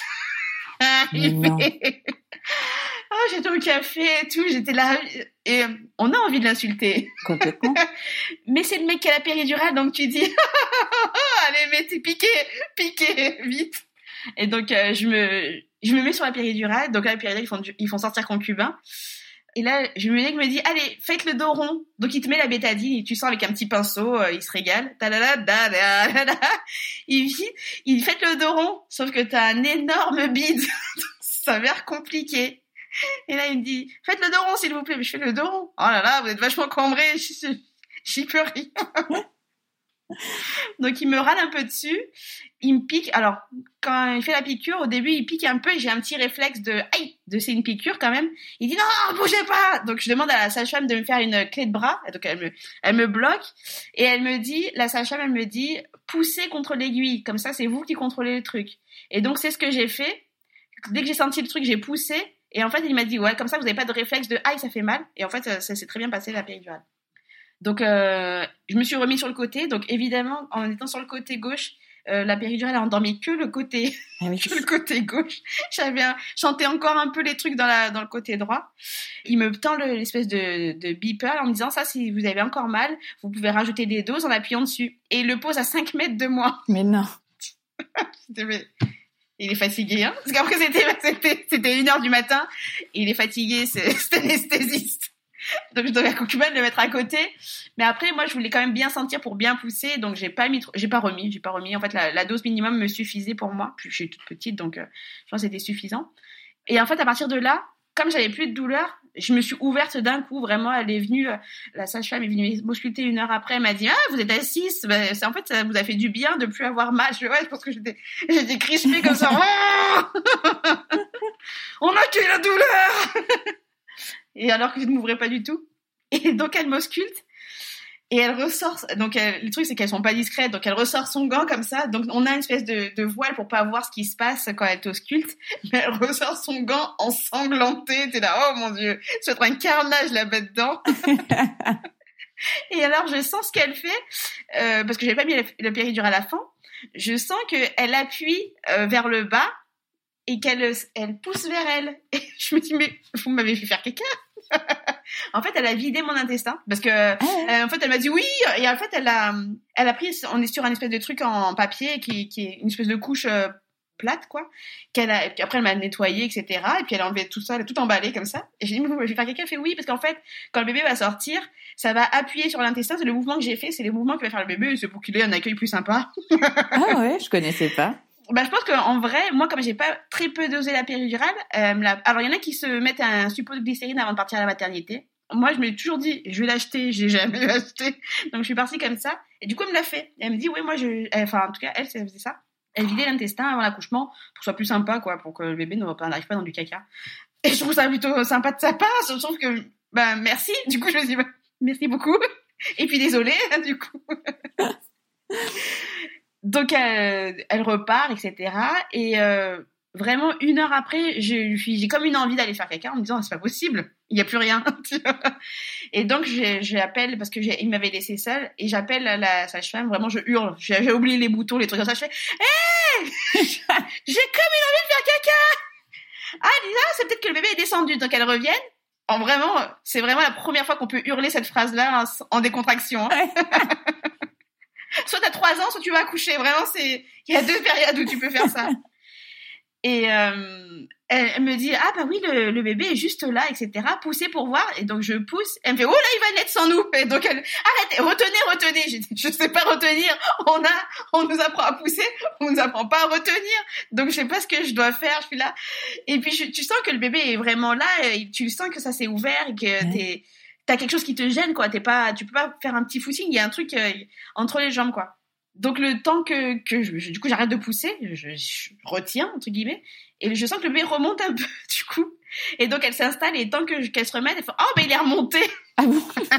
Oh, j'étais au café et tout, j'étais là, et on a envie de l'insulter. Complètement. Mais c'est le mec qui a la péridurale, donc tu dis, allez, mais t'es piqué, piqué, vite. Et donc, euh, je me, je me mets sur la péridurale, donc là, la péridurale, ils font, ils font sortir concubin. Et là, je me mec me dit, allez, faites le dos rond. Donc, il te met la bétadine et tu sens avec un petit pinceau, euh, il se régale. Il dit, il fait le dos rond. Sauf que t'as un énorme bide. Ça s'avère compliqué. Et là, il me dit, faites le dos rond, s'il vous plaît. Mais je fais le dos rond. Oh là là, vous êtes vachement cambré. J'y peux rien. Donc, il me râle un peu dessus. Il me pique. Alors, quand il fait la piqûre, au début, il pique un peu et j'ai un petit réflexe de aïe, de c'est une piqûre quand même. Il dit non, bougez pas. Donc, je demande à la sage-femme de me faire une clé de bras. Donc, elle me, elle me bloque et elle me dit, la sage-femme, elle me dit, poussez contre l'aiguille. Comme ça, c'est vous qui contrôlez le truc. Et donc, c'est ce que j'ai fait. Dès que j'ai senti le truc, j'ai poussé Et en fait, il m'a dit, ouais, comme ça, vous n'avez pas de réflexe de aïe, ça fait mal. Et en fait, ça, ça s'est très bien passé, la péridurale. Donc, euh, je me suis remis sur le côté. Donc, évidemment, en étant sur le côté gauche, euh, la péridurale a endormi que le côté, ah oui. que le côté gauche. J'avais un, chanté encore un peu les trucs dans, la, dans le côté droit. Il me tend le, l'espèce de, de beeper en me disant, ça, si vous avez encore mal, vous pouvez rajouter des doses en appuyant dessus. Et il le pose à cinq mètres de moi. Mais non. C'était... Il est fatigué, hein, parce qu'après c'était, c'était, c'était une heure du matin, et il est fatigué, c'est, c'est anesthésiste. Donc je devais à concubin de le mettre à côté. Mais après, moi, je voulais quand même bien sentir pour bien pousser, donc j'ai pas mis, trop, j'ai pas remis, j'ai pas remis. En fait, la, la dose minimum me suffisait pour moi. Puis je suis toute petite, donc euh, je pense que c'était suffisant. Et en fait, à partir de là, comme j'avais plus de douleur, je me suis ouverte d'un coup. Vraiment, elle est venue, euh, la sage-femme est venue m'ausculter une heure après. Elle m'a dit, ah, vous êtes assise. Ben, c'est en fait, ça vous a fait du bien de plus avoir mal. Je fais, ouais, je pense que j'étais, j'étais crispée comme ça. On a tué la douleur. Et alors que je ne m'ouvrais pas du tout. Et donc, elle m'ausculte. Et elle ressort, donc elle, le truc c'est qu'elles sont pas discrètes, donc elle ressort son gant comme ça, donc on a une espèce de, de voile pour pas voir ce qui se passe quand elle t'ausculte, mais elle ressort son gant ensanglantée, t'es là, oh mon dieu, ça va être un carnage là-bas dedans. Et alors je sens ce qu'elle fait, euh, parce que j'avais pas mis le, le péridurale à la fin, je sens qu'elle appuie euh, vers le bas et qu'elle elle pousse vers elle. Et je me dis, mais vous m'avez fait faire caca. En fait, elle a vidé mon intestin parce que, ah ouais. euh, en fait, elle m'a dit oui, et en fait, elle a, elle a pris, on est sur un espèce de truc en papier qui, qui est une espèce de couche euh, plate, quoi, qu'elle a, et puis après, elle m'a nettoyé, et cetera. Et puis, elle a enlevé tout ça, elle a tout emballé comme ça. Et j'ai dit, mais vous, je vais faire quelqu'un, elle fait oui, parce qu'en fait, quand le bébé va sortir, ça va appuyer sur l'intestin, c'est le mouvement que j'ai fait, c'est les mouvements que va faire le bébé, c'est pour qu'il ait un accueil plus sympa. Ah ouais, je connaissais pas. Bah, je pense qu'en vrai, moi, comme j'ai pas très peu dosé la péridurale, euh, la... alors il y en a qui se mettent un suppôt de glycérine avant de partir à la maternité. Moi, je me l'ai toujours dit, je vais l'acheter, j'ai jamais acheté. Donc, je suis partie comme ça. Et du coup, elle me l'a fait. Et elle me dit, oui, moi, je, enfin, en tout cas, elle, elle faisait ça. Elle vidait l'intestin avant l'accouchement pour que ce soit plus sympa, quoi, pour que le bébé n'arrive pas dans du caca. Et je trouve ça plutôt sympa de sa part. Je trouve que, ben, merci. Du coup, je me suis dit, bah, merci beaucoup. Et puis, désolée, du coup. Donc, elle, elle repart, et cetera. Et euh, vraiment, une heure après, j'ai, j'ai comme une envie d'aller faire caca en me disant, c'est pas possible, il n'y a plus rien. Et donc, j'ai, j'appelle, parce qu'il m'avait laissé seule, et j'appelle la sage-femme, vraiment, je hurle. J'ai, j'ai oublié les boutons, les trucs comme ça. Je fais, hé, j'ai comme une envie de faire caca. Ah, Lisa, c'est peut-être que le bébé est descendu. Donc, elle revienne. En vraiment, c'est vraiment la première fois qu'on peut hurler cette phrase-là en, en décontraction. Hein. Soit t'as trois ans, soit tu vas accoucher. Vraiment, c'est, il y a deux périodes où tu peux faire ça. Et euh, elle, elle me dit, ah bah oui, le, le bébé est juste là, et cetera. Poussez pour voir. Et donc, je pousse. Elle me fait, oh là, il va naître sans nous. Et donc, elle, arrêtez, retenez, retenez. Je dis, je sais pas retenir. On a, on nous apprend à pousser. On nous apprend pas à retenir. Donc, je sais pas ce que je dois faire. Je suis là. Et puis, je, tu sens que le bébé est vraiment là. Et tu sens que ça s'est ouvert et que ouais. t'es, t'as quelque chose qui te gêne, quoi. T'es pas, tu peux pas faire un petit footing. Il y a un truc euh, entre les jambes, quoi. Donc, le temps que, que je, du coup, j'arrête de pousser, je, je retiens, entre guillemets, et je sens que le bébé remonte un peu, du coup. Et donc, elle s'installe, et tant que, qu'elle se remette, elle fait, oh, ben, il est remonté! Ah bon?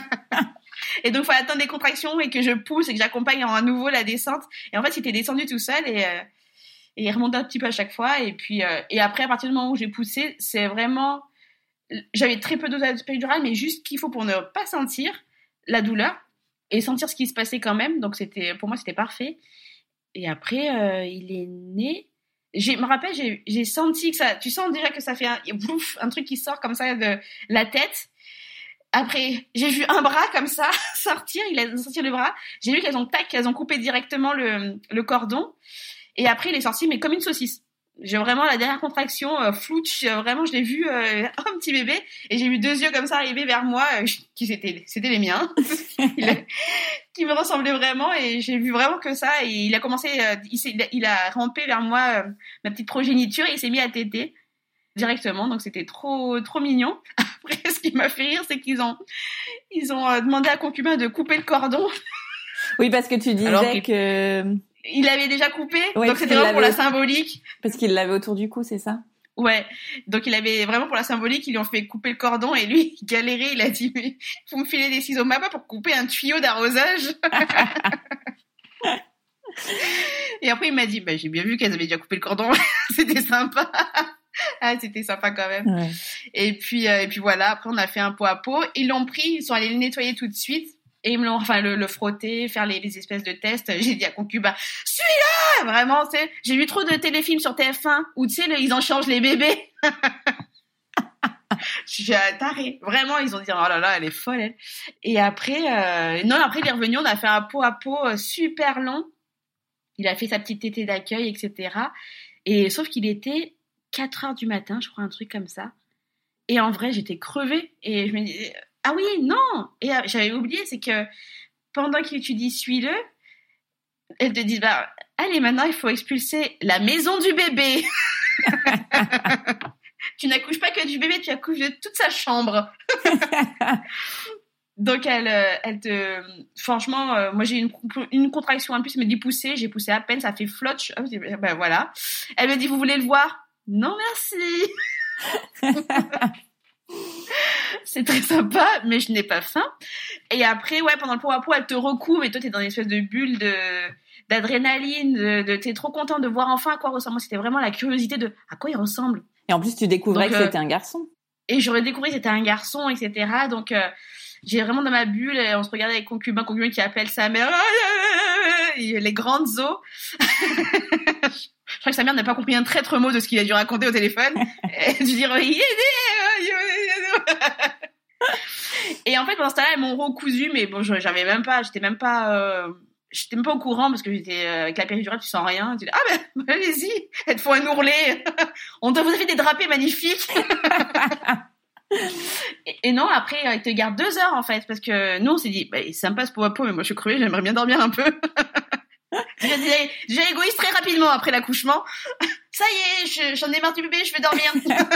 Et donc, il faut attendre des contractions, et que je pousse, et que j'accompagne à nouveau la descente. Et en fait, il était descendu tout seul, et, euh, et il remonte un petit peu à chaque fois, et puis, euh, et après, à partir du moment où j'ai poussé, c'est vraiment, j'avais très peu de dosage péridurale, mais juste qu'il faut pour ne pas sentir la douleur. Et sentir ce qui se passait quand même, donc c'était, pour moi c'était parfait. Et après euh, il est né, je me rappelle, j'ai, j'ai senti que ça, tu sens déjà que ça fait un, bouf, un truc qui sort comme ça de la tête. Après j'ai vu un bras comme ça sortir, il a sorti le bras, j'ai vu qu'elles ont tac, qu'elles ont coupé directement le, le cordon, et après il est sorti mais comme une saucisse. J'ai vraiment la dernière contraction, euh, flouche, euh, vraiment je l'ai vu euh, un petit bébé, et j'ai vu deux yeux comme ça arriver vers moi, euh, qui c'était, c'était les miens, qui me ressemblaient vraiment, et j'ai vu vraiment que ça, et il a commencé, euh, il, s'est, il a rampé vers moi, euh, ma petite progéniture, et il s'est mis à téter directement, donc c'était trop trop mignon. Après, ce qui m'a fait rire, c'est qu'ils ont ils ont euh, demandé à concubin de couper le cordon. Oui, parce que tu disais Alors, que... Il l'avait déjà coupé, ouais, donc c'était vraiment pour la symbolique. Parce qu'il l'avait autour du cou, c'est ça? Ouais, donc il avait vraiment pour la symbolique, ils lui ont fait couper le cordon, et lui, il galérait, il a dit, mais faut me filer des ciseaux Mapa pour couper un tuyau d'arrosage. Et après il m'a dit, bah j'ai bien vu qu'elles avaient déjà coupé le cordon, c'était sympa. Ah, c'était sympa quand même. Ouais. Et puis, euh, et puis voilà, après on a fait un pot à pot. Ils l'ont pris, ils sont allés le nettoyer tout de suite. Et ils me l'ont, enfin, le, le frotter, faire les, les espèces de tests. J'ai dit à concubin, celui-là! Vraiment, tu sais, j'ai vu trop de téléfilms sur T F un où, tu sais, ils en changent les bébés. Je suis tarée. Vraiment, ils ont dit, oh là là, elle est folle, elle. Et après, euh, non, après, il est revenu, on a fait un pot à pot super long. Il a fait sa petite tétée d'accueil, et cetera. Et sauf qu'il était quatre heures du matin, je crois, un truc comme ça. Et en vrai, j'étais crevée. Et je me disais, ah oui, non. Et euh, j'avais oublié, c'est que pendant que tu dis suis-le, elles te disent, bah, allez, maintenant, il faut expulser la maison du bébé. Tu n'accouches pas que du bébé, tu accouches de toute sa chambre. Donc, elle, elle te... Franchement, euh, moi, j'ai une, une contraction en plus, elle me dit pousser. J'ai poussé à peine, ça fait flotch. Oh, ben voilà. Elle me dit, vous voulez le voir? Non, merci. C'est très sympa, mais je n'ai pas faim. Et après, ouais, pendant le pot à pot, elle te recouvre et toi, t'es dans une espèce de bulle de... d'adrénaline, de, de... t'es trop content de voir enfin à quoi ressemble. Moi, c'était vraiment la curiosité de à quoi il ressemble. Et en plus, tu découvrais Donc, que c'était euh, un garçon. Et j'aurais découvert que c'était un garçon, et cetera. Donc, euh, j'ai vraiment dans ma bulle, et on se regardait avec concubin, concubin qui appelle sa mère, les grandes os. Je crois que sa mère n'a pas compris un traître mot de ce qu'il a dû raconter au téléphone. Et je dis, et en fait, pendant ce temps-là, elles m'ont recousu, mais bon, j'avais même pas, j'étais même pas, euh, j'étais même pas au courant parce que j'étais euh, avec la péridurale, tu sens rien. Tu dis, ah ben, allez-y, elles te font un ourlet. On vous a fait des drapés magnifiques. et, et non, après, ils te gardent deux heures en fait, parce que nous, on s'est dit, bah, c'est sympa ce pot à pot, mais moi, je suis crevée, j'aimerais bien dormir un peu. J'ai déjà égoïste très rapidement après l'accouchement. Ça y est, je, j'en ai marre du bébé, je vais dormir.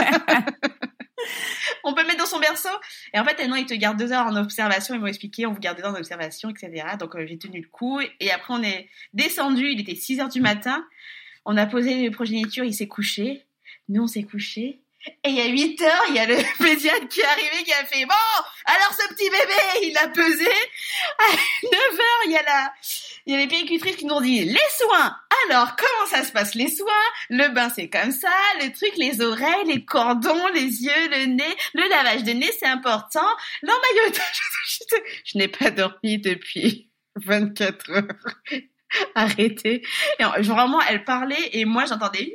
On peut le mettre dans son berceau. Et en fait, non, ils te gardent deux heures en observation. Ils m'ont expliqué, on vous garde deux heures en observation, et cetera. Donc, euh, j'ai tenu le coup. Et après, on est descendu. Il était six heures du matin. On a posé les progénitures. Il s'est couché. Nous, on s'est couchés. Et il y a huit heures, il y a le pédiatre qui est arrivé, qui a fait, bon, alors ce petit bébé, il a pesé. À neuf heures, il y a la, il y a les péricultrices qui nous ont dit, les soins. Alors, comment ça se passe, les soins? Le bain, c'est comme ça, le truc, les oreilles, les cordons, les yeux, le nez, le lavage de nez, c'est important. L'emmaillotage, je, je n'ai pas dormi depuis vingt-quatre heures. Arrêtez. Et vraiment, elle parlait et moi, j'entendais,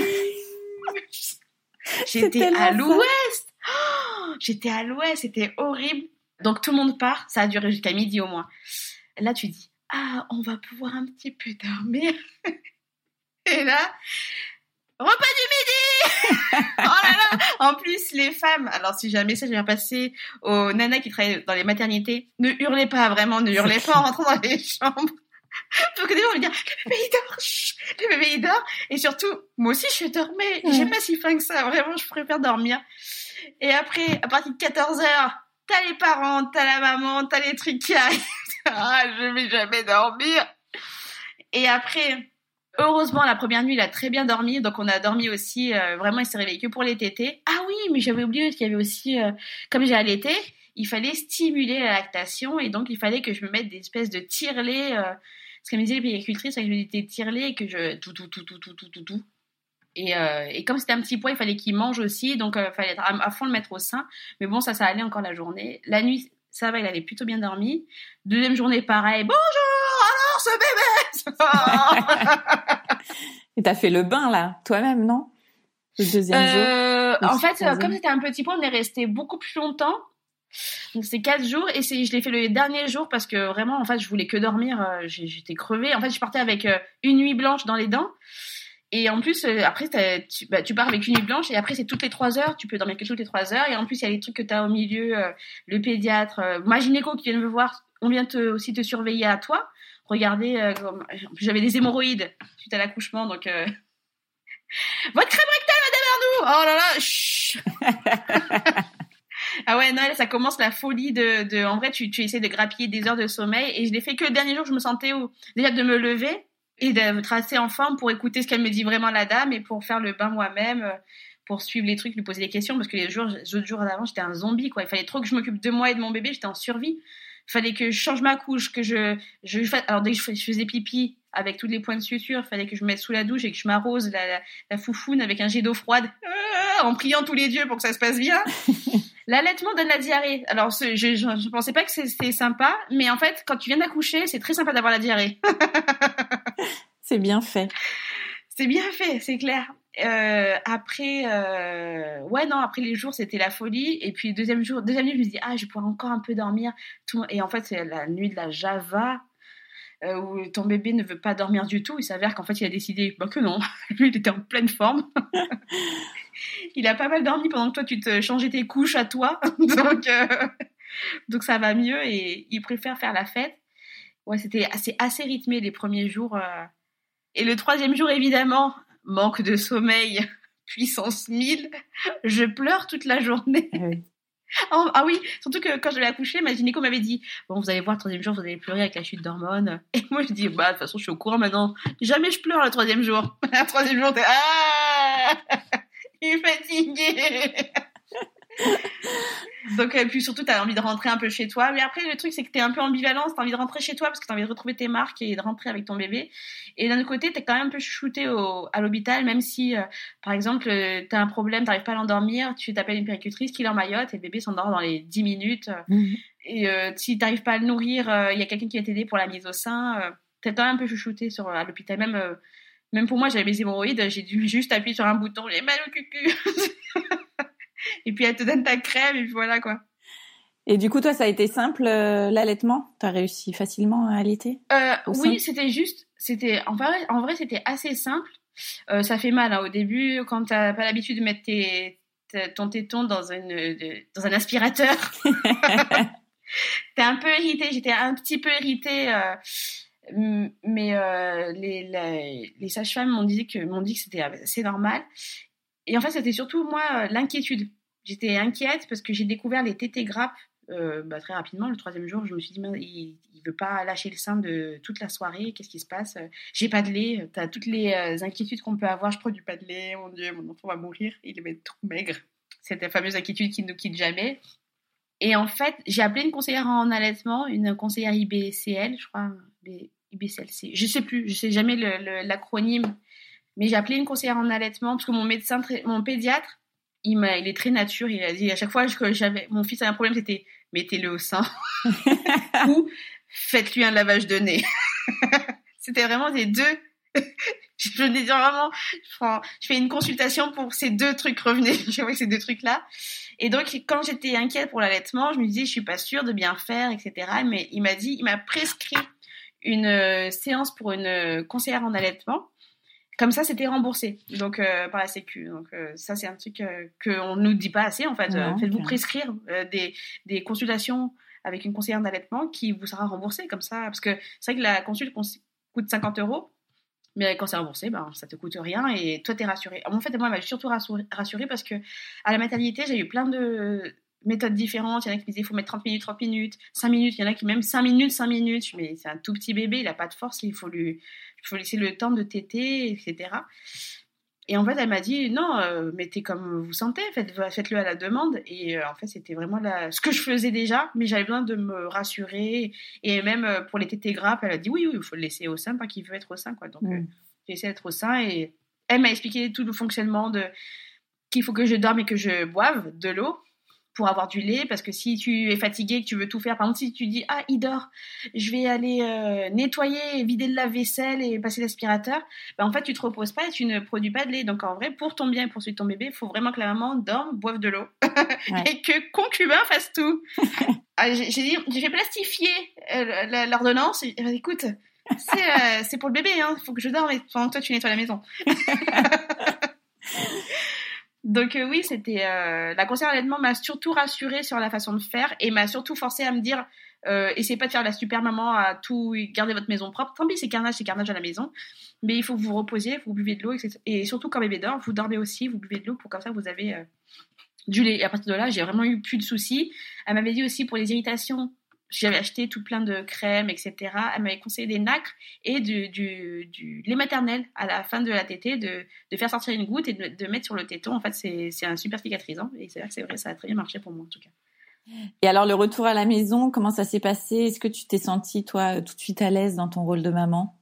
j'étais à l'ouest. Oh, j'étais à l'ouest, c'était horrible. Donc tout le monde part, ça a duré jusqu'à midi au moins. Là tu dis, ah, on va pouvoir un petit peu dormir. Et là, repas du midi. Oh là là. En plus, les femmes, alors si jamais ça vient passer aux nanas qui travaillent dans les maternités, ne hurlez pas, vraiment, ne hurlez pas en rentrant dans les chambres. Donc des gens vont dire, le bébé il dort, chut, le bébé il dort. Et surtout, moi aussi je dormais, ouais. J'ai pas si faim que ça, vraiment je préfère dormir. Et après, à partir de quatorze heures, t'as les parents, t'as la maman, t'as les trucs qui arrivent. Ah, je vais jamais dormir. Et après, heureusement la première nuit il a très bien dormi, donc on a dormi aussi, euh, vraiment il s'est réveillé que pour les tétés. Ah oui, mais j'avais oublié qu'il y avait aussi, euh, comme j'ai allaité, il fallait stimuler la lactation et donc il fallait que je me mette des espèces de tire-lait, euh, ce qu'elle me disait les péricultrices, c'est que je me mettais tire-lait et que je tout tout tout tout tout tout tout tout. Et, euh, et comme c'était un petit poids, il fallait qu'il mange aussi, donc il euh, fallait être à, à fond le mettre au sein. Mais bon, ça, ça allait encore la journée. La nuit, ça va, il avait plutôt bien dormi. Deuxième journée, pareil. Bonjour, alors ce bébé. Et t'as fait le bain là, toi-même, non? Le deuxième euh, jour. En fait, euh, comme c'était un petit poids, on est resté beaucoup plus longtemps. Donc c'est quatre jours et c'est, je l'ai fait le dernier jour parce que vraiment, en fait, je voulais que dormir. Euh, j'étais crevée. En fait, je partais avec euh, une nuit blanche dans les dents. Et en plus, euh, après, tu, bah, tu pars avec une nuit blanche et après, c'est toutes les trois heures. Tu peux dormir que toutes les trois heures. Et en plus, il y a les trucs que tu as au milieu, euh, le pédiatre, euh, ma gynéco qui vient me voir. On vient te, aussi te surveiller à toi. Regardez, euh, comme... en plus, j'avais des hémorroïdes suite à l'accouchement. Donc, euh... votre crème rectale, madame Arnoux. Oh là là, chut. Ah ouais, non, ça commence la folie de, de... En vrai, tu, tu essaies de grappiller des heures de sommeil. Et je l'ai fait que le dernier jour, je me sentais où, déjà de me lever et de me tracer en forme pour écouter ce qu'elle me dit vraiment la dame et pour faire le bain moi-même, pour suivre les trucs, lui poser des questions parce que les jours, les autres jours d'avant, j'étais un zombie, quoi. Il fallait trop que je m'occupe de moi et de mon bébé, j'étais en survie. fallait que je change ma couche, que je, je fasse, alors dès que je faisais pipi avec toutes les points de suture, fallait que je me mette sous la douche et que je m'arrose la, la, la foufoune avec un jet d'eau froide, euh, en priant tous les dieux pour que ça se passe bien. L'allaitement donne la diarrhée. Alors, je, je, je pensais pas que c'était sympa, mais en fait, quand tu viens d'accoucher, c'est très sympa d'avoir la diarrhée. C'est bien fait. C'est bien fait, c'est clair. Euh, après, euh, ouais, non, après les jours, c'était la folie. Et puis, deuxième jour, deuxième nuit, je me suis dit, ah, je vais pouvoir encore un peu dormir. Tout, et en fait, c'est la nuit de la Java, euh, où ton bébé ne veut pas dormir du tout. Il s'avère qu'en fait, il a décidé, bah, que non. Lui, il était en pleine forme. Il a pas mal dormi pendant que toi, tu te changeais tes couches à toi. donc, euh, donc, ça va mieux et il préfère faire la fête. Ouais, c'était assez, assez rythmé les premiers jours. Euh... Et le troisième jour, évidemment, manque de sommeil, puissance mille. Je pleure toute la journée. Oui. Oh, ah oui, surtout que quand je l'ai accouché, ma gynéco m'avait dit « Bon, vous allez voir, le troisième jour, vous allez pleurer avec la chute d'hormones. » Et moi, je dis « Bah, de toute façon, je suis au courant maintenant. Jamais je pleure le troisième jour. » Le troisième jour, t'es « Ah !» Il est fatigué. Donc, et puis surtout, t'as envie de rentrer un peu chez toi. Mais après, le truc, c'est que t'es un peu ambivalence. T'as envie de rentrer chez toi parce que t'as envie de retrouver tes marques et de rentrer avec ton bébé. Et d'un autre côté, t'es quand même un peu chouchouté au, à l'hôpital, même si, euh, par exemple, euh, t'as un problème, t'arrives pas à l'endormir, tu t'appelles une puéricultrice qui l'emmaillote et le bébé s'endort dans les dix minutes. Mmh. Et euh, si t'arrives pas à le nourrir, il euh, y a quelqu'un qui va t'aider pour la mise au sein. Euh, t'es quand même un peu chouchouté sur, à l'hôpital. Même, euh, même pour moi, j'avais mes hémorroïdes, j'ai dû juste appuyer sur un bouton, j'ai mal au cucu. Et puis elle te donne ta crème et puis voilà quoi. Et du coup, toi, ça a été simple euh, l'allaitement ? T'as réussi facilement à allaiter ? euh, Oui, c'était juste, c'était en vrai, en vrai, c'était assez simple. Euh, ça fait mal hein, au début quand t'as pas l'habitude de mettre tes, tes, ton téton dans une, de, dans un aspirateur. T'es un peu irritée. J'étais un petit peu irritée. Euh, mais euh, les, les, les sages-femmes m'ont dit que m'ont dit que c'était assez normal. Et en fait, c'était surtout, moi, l'inquiétude. J'étais inquiète parce que j'ai découvert les tétés grappes euh, bah, très rapidement. Le troisième jour, je me suis dit, il ne veut pas lâcher le sein de toute la soirée. Qu'est-ce qui se passe ? J'ai pas de lait. Tu as toutes les euh, inquiétudes qu'on peut avoir. Je produis pas de lait. Mon Dieu, mon enfant va mourir. Il va être trop maigre. C'est la fameuse inquiétude qui ne nous quitte jamais. Et en fait, j'ai appelé une conseillère en allaitement, une conseillère I B C L, je crois. I B C L C. Je sais plus. Je sais jamais le, le, l'acronyme. Mais j'ai appelé une conseillère en allaitement parce que mon médecin, mon pédiatre, il, m'a, il est très nature. Il a dit à chaque fois que j'avais, mon fils avait un problème, c'était mettez-le au sein ou faites-lui un lavage de nez. C'était vraiment les deux. Je me dis vraiment, je fais une consultation pour ces deux trucs, revenez. Je vois que ces deux trucs-là. Et donc, quand j'étais inquiète pour l'allaitement, je me disais, je suis pas sûre de bien faire, et cetera. Mais il m'a dit, il m'a prescrit une euh, séance pour une euh, conseillère en allaitement. Comme ça, c'était remboursé donc euh, par la Sécu. Donc euh, ça, c'est un truc euh, qu'on nous dit pas assez en fait. Non, euh, faites-vous okay. prescrire euh, des des consultations avec une conseillère d'allaitement qui vous sera remboursée comme ça, parce que c'est vrai que la consulte coûte cinquante euros, mais quand c'est remboursé, ben ça te coûte rien et toi t'es rassuré. En fait, moi, elle m'a surtout rassurée, rassurée parce que à la maternité, j'ai eu plein de méthodes différentes. Il y en a qui me disaient il faut mettre trente minutes, trente minutes, cinq minutes. Il y en a qui même cinq minutes, cinq minutes. Mais c'est un tout petit bébé, il a pas de force, il faut lui il faut laisser le temps de téter, et cetera. Et en fait, elle m'a dit, non, euh, mettez comme vous sentez, faites, faites-le à la demande. Et euh, en fait, c'était vraiment la... ce que je faisais déjà, mais j'avais besoin de me rassurer. Et même euh, pour les tétés grappes, elle a dit, oui, oui, il faut le laisser au sein, pas qu'il veut être au sein, quoi. Donc, mmh. euh, j'ai essayé d'être au sein et elle m'a expliqué tout le fonctionnement de qu'il faut que je dorme et que je boive de l'eau pour avoir du lait, parce que si tu es fatigué, que tu veux tout faire, par exemple, si tu dis « Ah, il dort, je vais aller euh, nettoyer, vider le lave-vaisselle et passer l'aspirateur », ben, en fait, tu te reposes pas et tu ne produis pas de lait. Donc, en vrai, pour ton bien et pour celui de ton bébé, il faut vraiment que la maman dorme, boive de l'eau ouais. et que concubin fasse tout. ah, j'ai, j'ai, dit, j'ai fait plastifier euh, l'ordonnance. Et, euh, écoute, c'est, euh, c'est pour le bébé, il hein, faut que je dorme pendant que toi, tu nettoies la maison. Donc euh, oui, c'était euh, la conseillère d'allaitement m'a surtout rassurée sur la façon de faire et m'a surtout forcée à me dire euh, essayez pas de faire la super maman à tout garder votre maison propre. Tant pis, c'est carnage, c'est carnage à la maison, mais il faut que vous vous reposiez, vous buvez de l'eau et, et surtout quand bébé dort, vous dormez aussi, vous buvez de l'eau pour comme ça vous avez euh, du lait. Et à partir de là, j'ai vraiment eu plus de soucis. Elle m'avait dit aussi pour les irritations. J'avais acheté tout plein de crèmes, et cetera. Elle m'avait conseillé des nacres et du, du, du lait maternel à la fin de la tétée, de, de faire sortir une goutte et de, de mettre sur le téton. En fait, c'est, c'est un super cicatrisant. Et c'est vrai que c'est vrai, ça a très bien marché pour moi, en tout cas. Et alors, le retour à la maison, comment ça s'est passé? Est-ce que tu t'es sentie, toi, tout de suite à l'aise dans ton rôle de maman?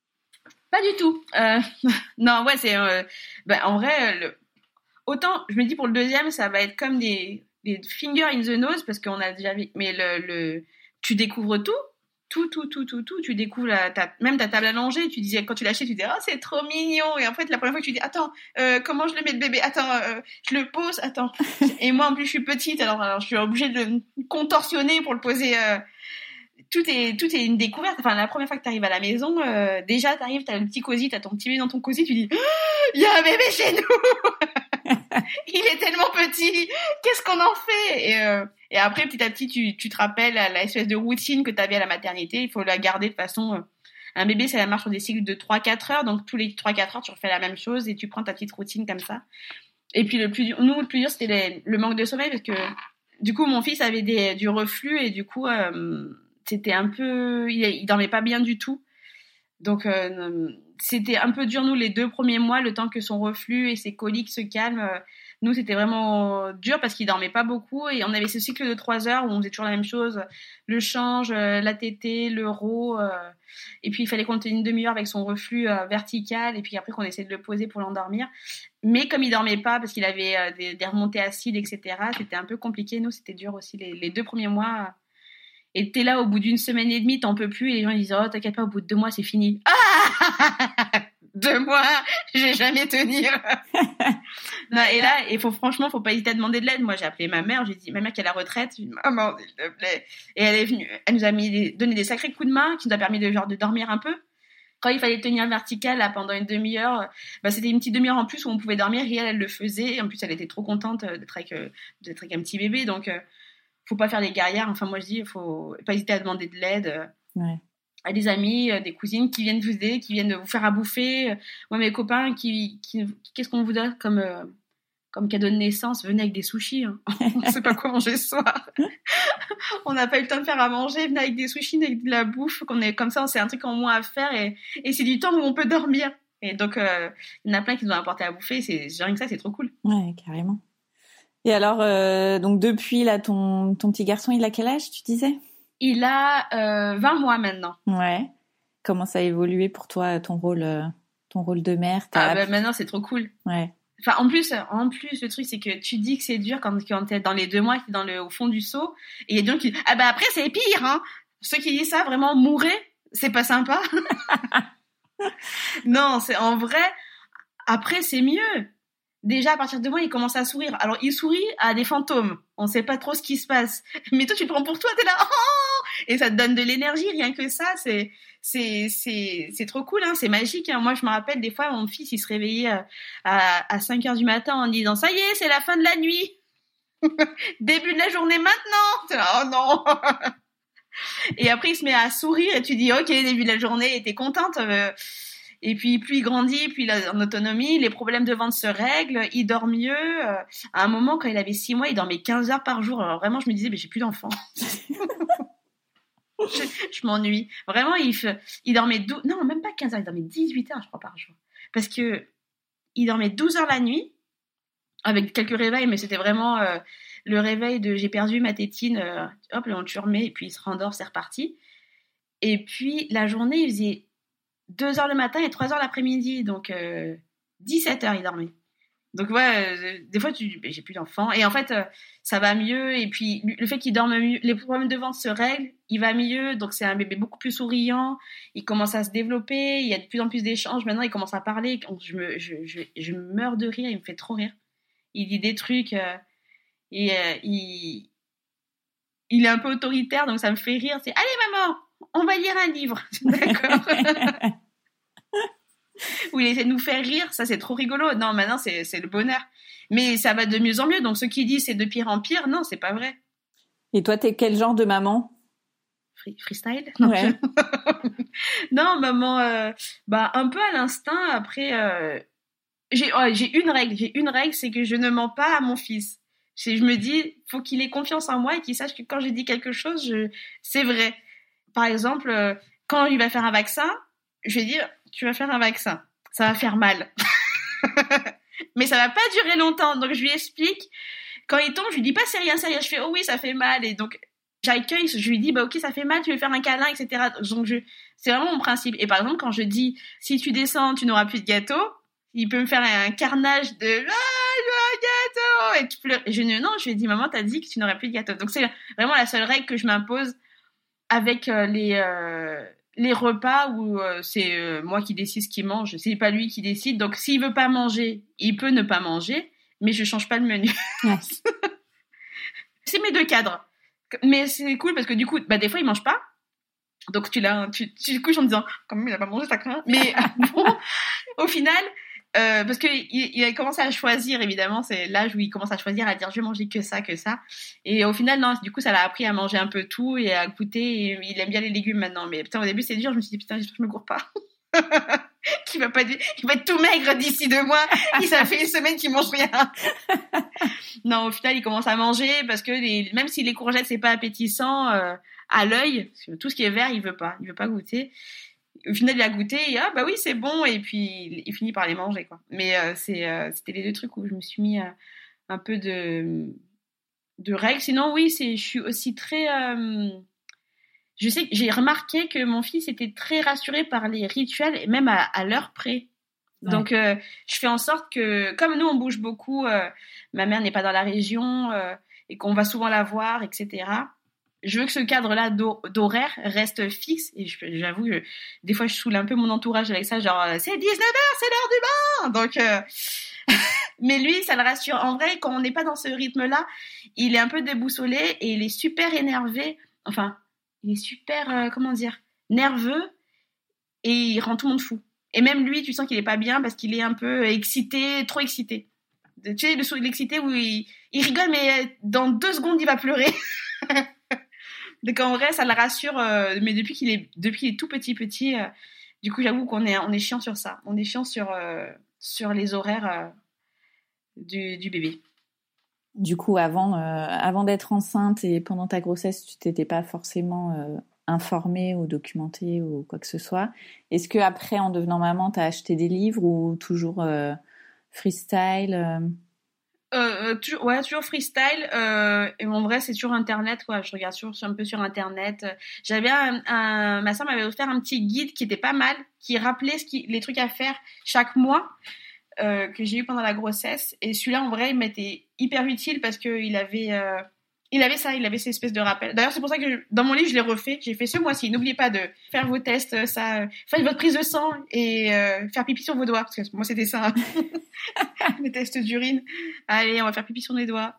Pas du tout. Euh, non, ouais, c'est... Euh, bah, en vrai, le... autant, je me dis pour le deuxième, ça va être comme des, des finger in the nose, parce qu'on a déjà vu... Mais le, le... tu découvres tout. Tout, tout, tout, tout, tout. Tu découvres la, ta, même ta table à langer. Tu disais, quand tu l'achètes, tu dis, oh, c'est trop mignon. Et en fait, la première fois que tu dis, attends, euh, comment je le mets le bébé? Attends, euh, je le pose, attends. Et moi, en plus, je suis petite, alors, alors je suis obligée de le contorsionner pour le poser. Euh... Tout est, tout est une découverte. Enfin, la première fois que tu arrives à la maison, euh, déjà, tu arrives, tu as le petit cosy, tu as ton petit bébé dans ton cosy, tu dis, il oh, y a un bébé chez nous. Il est tellement petit. Qu'est-ce qu'on en fait? Et, euh, et après, petit à petit, tu, tu te rappelles à la espèce de routine que tu avais à la maternité. Il faut la garder de façon... Euh, un bébé, ça marche sur des cycles de trois à quatre heures. Donc, tous les trois à quatre heures, tu refais la même chose et tu prends ta petite routine comme ça. Et puis, le plus dur, nous, le plus dur, c'était les, le manque de sommeil parce que, du coup, mon fils avait des, du reflux et du coup... Euh, c'était un peu... Il, il dormait pas bien du tout. Donc, euh, c'était un peu dur, nous, les deux premiers mois, le temps que son reflux et ses coliques se calment. Euh, nous, c'était vraiment dur parce qu'il dormait pas beaucoup. Et on avait ce cycle de trois heures où on faisait toujours la même chose. Le change, euh, la tétée, l'euro. Euh, et puis, il fallait qu'on tienne une demi-heure avec son reflux euh, vertical. Et puis après, qu'on essaie de le poser pour l'endormir. Mais comme il dormait pas parce qu'il avait euh, des, des remontées acides, et cetera, c'était un peu compliqué. Nous, c'était dur aussi les, les deux premiers mois. Euh, Et t'es là au bout d'une semaine et demie, t'en peux plus, et les gens ils disent oh t'inquiète pas, au bout de deux mois c'est fini. Ah deux mois, je vais jamais tenir. Non, et là, il faut franchement, faut pas hésiter à demander de l'aide. Moi j'ai appelé ma mère, j'ai dit ma mère qui est à la retraite, j'ai dit maman s'il te plaît. Et elle est venue, elle nous a mis des, donné des sacrés coups de main qui nous a permis de genre de dormir un peu. Quand il fallait tenir vertical là pendant une demi-heure, bah c'était une petite demi-heure en plus où on pouvait dormir. Et elle, elle le faisait. Et en plus elle était trop contente d'être avec, d'être avec un petit bébé, donc. Euh, faut pas faire les guerrières. Enfin, moi, je dis, faut pas hésiter à demander de l'aide euh, ouais. à des amis, euh, des cousines qui viennent vous aider, qui viennent vous faire à bouffer. Moi, mes copains, qui, qui, qu'est-ce qu'on vous donne comme, euh, comme cadeau de naissance? Venez avec des sushis. Hein. On ne sait pas quoi manger ce soir. On n'a pas eu le temps de faire à manger. Venez avec des sushis, avec de la bouffe. Qu'on est comme ça, c'est un truc en moins à faire et, et c'est du temps où on peut dormir. Et donc, euh, il y en a plein qui nous ont apporté à bouffer. C'est, rien que ça, c'est trop cool. Ouais, carrément. Et alors, euh, donc depuis, là, ton, ton petit garçon, il a quel âge, tu disais? Il a euh, vingt mois maintenant. Ouais. Comment ça a évolué pour toi, ton rôle, euh, ton rôle de mère? Ah bah, maintenant, c'est trop cool. Ouais. Enfin, en plus, en plus, le truc, c'est que tu dis que c'est dur quand, quand t'es dans les deux mois, dans le, au fond du seau. Et il y a des gens qui disent, ah bah après, c'est pire, hein. Ceux qui disent ça, vraiment, mourir, c'est pas sympa. Non, c'est en vrai, après, c'est mieux. Déjà, à partir de moi, il commence à sourire. Alors, il sourit à des fantômes. On sait pas trop ce qui se passe. Mais toi, tu le prends pour toi, t'es là, oh! Et ça te donne de l'énergie, rien que ça. C'est, c'est, c'est, c'est trop cool, hein. C'est magique, hein. Moi, je me rappelle, des fois, mon fils, il se réveillait à, à, à cinq heures du matin en disant, ça y est, c'est la fin de la nuit. Début de la journée maintenant. T'es là, oh non. Et après, il se met à sourire et tu dis, ok, début de la journée, et t'es contente. Euh, Et puis, plus il grandit, plus il a en autonomie, les problèmes de ventre se règlent, il dort mieux. Euh, à un moment, quand il avait six mois, il dormait quinze heures par jour. Alors vraiment, je me disais, mais j'ai plus d'enfant. je, je m'ennuie. Vraiment, il, il dormait douze, non, même pas quinze heures, il dormait dix-huit heures, je crois, par jour. Parce que il dormait douze heures la nuit, avec quelques réveils, mais c'était vraiment euh, le réveil de j'ai perdu ma tétine, euh, hop, on le remet, et puis il se rendort, c'est reparti. Et puis, la journée, il faisait deux heures le matin et trois heures l'après-midi, donc euh, dix-sept heures il dormait. Donc ouais, euh, des fois tu ben, j'ai plus d'enfants et en fait euh, ça va mieux et puis le fait qu'il dorme mieux, les problèmes de ventre se règlent, il va mieux, donc c'est un bébé beaucoup plus souriant, il commence à se développer, il y a de plus en plus d'échanges, maintenant il commence à parler, je me je je, je meurs de rire, il me fait trop rire. Il dit des trucs euh, et euh, il il est un peu autoritaire donc ça me fait rire, c'est allez maman, on va lire un livre. D'accord. Où il essaie de nous faire rire, ça c'est trop rigolo. Non, maintenant c'est, c'est le bonheur. Mais ça va de mieux en mieux, donc ceux qui disent c'est de pire en pire, non, c'est pas vrai. Et toi, t'es quel genre de maman? Free, freestyle non, ouais. je... non, maman, euh, bah, un peu à l'instinct, après, euh, j'ai, oh, j'ai une règle, j'ai une règle, c'est que je ne mens pas à mon fils. Je me dis, faut qu'il ait confiance en moi et qu'il sache que quand je dis quelque chose, je... c'est vrai. Par exemple, euh, quand il va faire un vaccin, je vais dire, tu vas faire un vaccin, ça va faire mal. Mais ça va pas durer longtemps. Donc je lui explique quand il tombe, je lui dis pas c'est rien, c'est rien. Je fais oh oui, ça fait mal. Et donc, j'accueille, je lui dis bah ok, ça fait mal, tu veux faire un câlin, et cetera. Donc, je, c'est vraiment mon principe. Et par exemple, quand je dis si tu descends, tu n'auras plus de gâteau, il peut me faire un carnage de ah, je veux un gâteau. Et tu pleures. Et je dis non, je lui ai dit maman, t'as dit que tu n'aurais plus de gâteau. Donc, c'est vraiment la seule règle que je m'impose avec euh, les. Euh, les repas où euh, c'est euh, moi qui décide ce qu'il mange, c'est pas lui qui décide. Donc, s'il veut pas manger, il peut ne pas manger, mais je change pas le menu. Ouais. C'est mes deux cadres. Mais c'est cool parce que du coup, bah, des fois, il mange pas. Donc, tu l'as, tu, tu couches en te disant, quand même, il a pas mangé, ça craint. Mais bon, au final, euh, parce que il, il a commencé à choisir, évidemment, c'est l'âge où il commence à choisir, à dire, je vais manger que ça, que ça. Et au final, non, du coup, ça l'a appris à manger un peu tout et à goûter. Et il aime bien les légumes maintenant. Mais putain, au début, c'est dur. Je me suis dit, putain, j'espère que je me cours pas. Qu'il va pas, il va être tout maigre d'ici deux mois. Et ça fait une semaine qu'il mange rien. Non, au final, il commence à manger parce que les, même si les courgettes, c'est pas appétissant, euh, à l'œil, parce que tout ce qui est vert, il veut pas. Il veut pas goûter. Au final, il a goûté et ah bah oui, c'est bon. Et puis, il finit par les manger, quoi. Mais euh, c'est, euh, c'était les deux trucs où je me suis mis euh, un peu de, de règles. Sinon, oui, c'est, je suis aussi très... Euh, je sais, j'ai remarqué que mon fils était très rassuré par les rituels, et même à, à l'heure près. Ouais. Donc, euh, je fais en sorte que, comme nous, on bouge beaucoup, euh, ma mère n'est pas dans la région euh, et qu'on va souvent la voir, et cetera. Je veux que ce cadre-là d'horaire reste fixe. Et je, j'avoue que des fois, je saoule un peu mon entourage avec ça, genre, c'est dix-neuf heures, c'est l'heure du bain. Donc, euh... mais lui, ça le rassure. En vrai, quand on n'est pas dans ce rythme-là, il est un peu déboussolé et il est super énervé. Enfin, il est super, euh, comment dire, nerveux et il rend tout le monde fou. Et même lui, tu sens qu'il est pas bien parce qu'il est un peu excité, trop excité. Tu sais, le l'excité où il, il rigole, mais dans deux secondes, il va pleurer. Donc en vrai, ça le rassure, euh, mais depuis qu'il est, depuis qu'il est tout petit, petit, euh, du coup, j'avoue qu'on est, on est chiant sur ça. On est chiant sur, euh, sur les horaires euh, du, du bébé. Du coup, avant, euh, avant d'être enceinte et pendant ta grossesse, tu t'étais pas forcément euh, informée ou documentée ou quoi que ce soit. Est-ce que après, en devenant maman, t'as acheté des livres ou toujours euh, freestyle euh... Euh, toujours, ouais, toujours freestyle. Euh, et en vrai, c'est sur Internet, quoi. Je regarde sur, un peu sur Internet. J'avais un, un, ma soeur m'avait offert un petit guide qui était pas mal, qui rappelait ce qui, les trucs à faire chaque mois, euh, que j'ai eu pendant la grossesse. Et celui-là, en vrai, il m'était hyper utile parce que il avait, euh, il avait ça, il avait ces espèces de rappels. D'ailleurs, c'est pour ça que je, dans mon livre, je l'ai refait. J'ai fait ce mois-ci. N'oubliez pas de faire vos tests, ça, euh, faites votre prise de sang et euh, faire pipi sur vos doigts. Parce que moi, c'était ça. Les tests d'urine. Allez, on va faire pipi sur les doigts.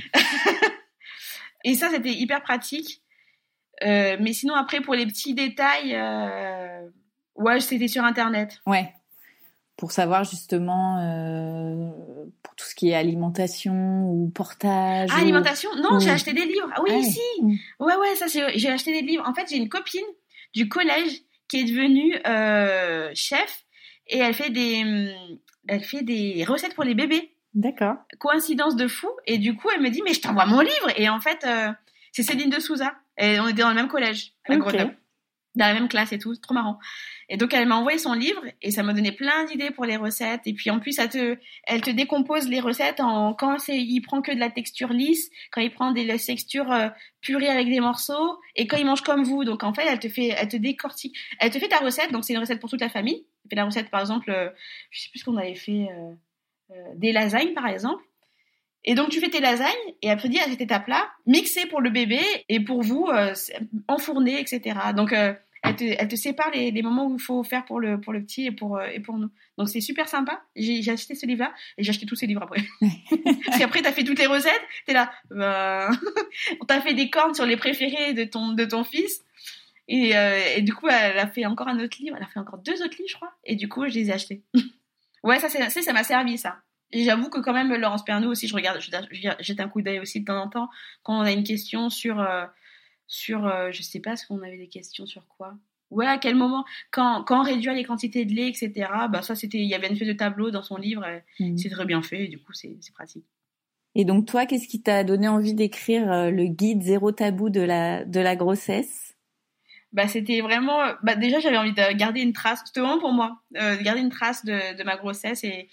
Et ça, c'était hyper pratique. Euh, mais sinon, après, pour les petits détails, euh, ouais, c'était sur Internet. Ouais. Pour savoir justement, euh, pour tout ce qui est alimentation ou portage. Ah, ou... alimentation? Non, ou... j'ai acheté des livres. Ah oui, ah, si. Oui. Ouais, ouais, ça, j'ai, j'ai acheté des livres. En fait, j'ai une copine du collège qui est devenue euh, chef et elle fait des, elle fait des recettes pour les bébés. D'accord. Coïncidence de fou. Et du coup, elle me dit, mais je t'envoie mon livre. Et en fait, euh, c'est Céline de Souza. Et on était dans le même collège, à okay. Grenoble. Dans la même classe et tout. C'est trop marrant. Et donc, elle m'a envoyé son livre et ça m'a donné plein d'idées pour les recettes. Et puis, en plus, ça te, elle te décompose les recettes en, quand c'est, il prend que de la texture lisse, quand il prend des textures euh, purées avec des morceaux et quand il mange comme vous. Donc, en fait, elle te fait, elle te décortique. Elle te fait ta recette. Donc, c'est une recette pour toute la famille. Elle fait la recette, par exemple, euh, je sais plus ce qu'on avait fait, euh, euh, des lasagnes, par exemple. Et donc, tu fais tes lasagnes et après, dis à cette étape-là, mixer pour le bébé et pour vous, euh, enfourner, et cetera. Donc, euh, elle te, elle te sépare les, les moments où il faut faire pour le, pour le petit et pour, euh, et pour nous. Donc, c'est super sympa. J'ai, j'ai acheté ce livre-là et j'ai acheté tous ces livres après. Parce qu'après, t'as fait toutes les recettes, t'es là, bah... on t'a fait des cornes sur les préférés de ton, de ton fils. Et, euh, et du coup, elle a fait encore un autre livre. Elle a fait encore deux autres livres, je crois. Et du coup, je les ai achetés. Ouais, ça, c'est, ça m'a servi, ça. Et j'avoue que quand même, Laurence Pernou aussi, je regarde, je, je jette un coup d'œil aussi de temps en temps quand on a une question sur, euh, sur, euh, je sais pas, est-ce qu'on avait des questions sur quoi? Ouais, à quel moment, quand, quand réduire les quantités de lait, et cetera. Bah ça, c'était, il y avait une feuille de tableau dans son livre, et mmh. c'est très bien fait, et du coup, c'est, c'est pratique. Et donc toi, qu'est-ce qui t'a donné envie d'écrire euh, le guide zéro tabou de la, de la grossesse? Bah c'était vraiment, bah déjà j'avais envie de garder une trace, c'était vraiment pour moi, euh, de garder une trace de, de ma grossesse et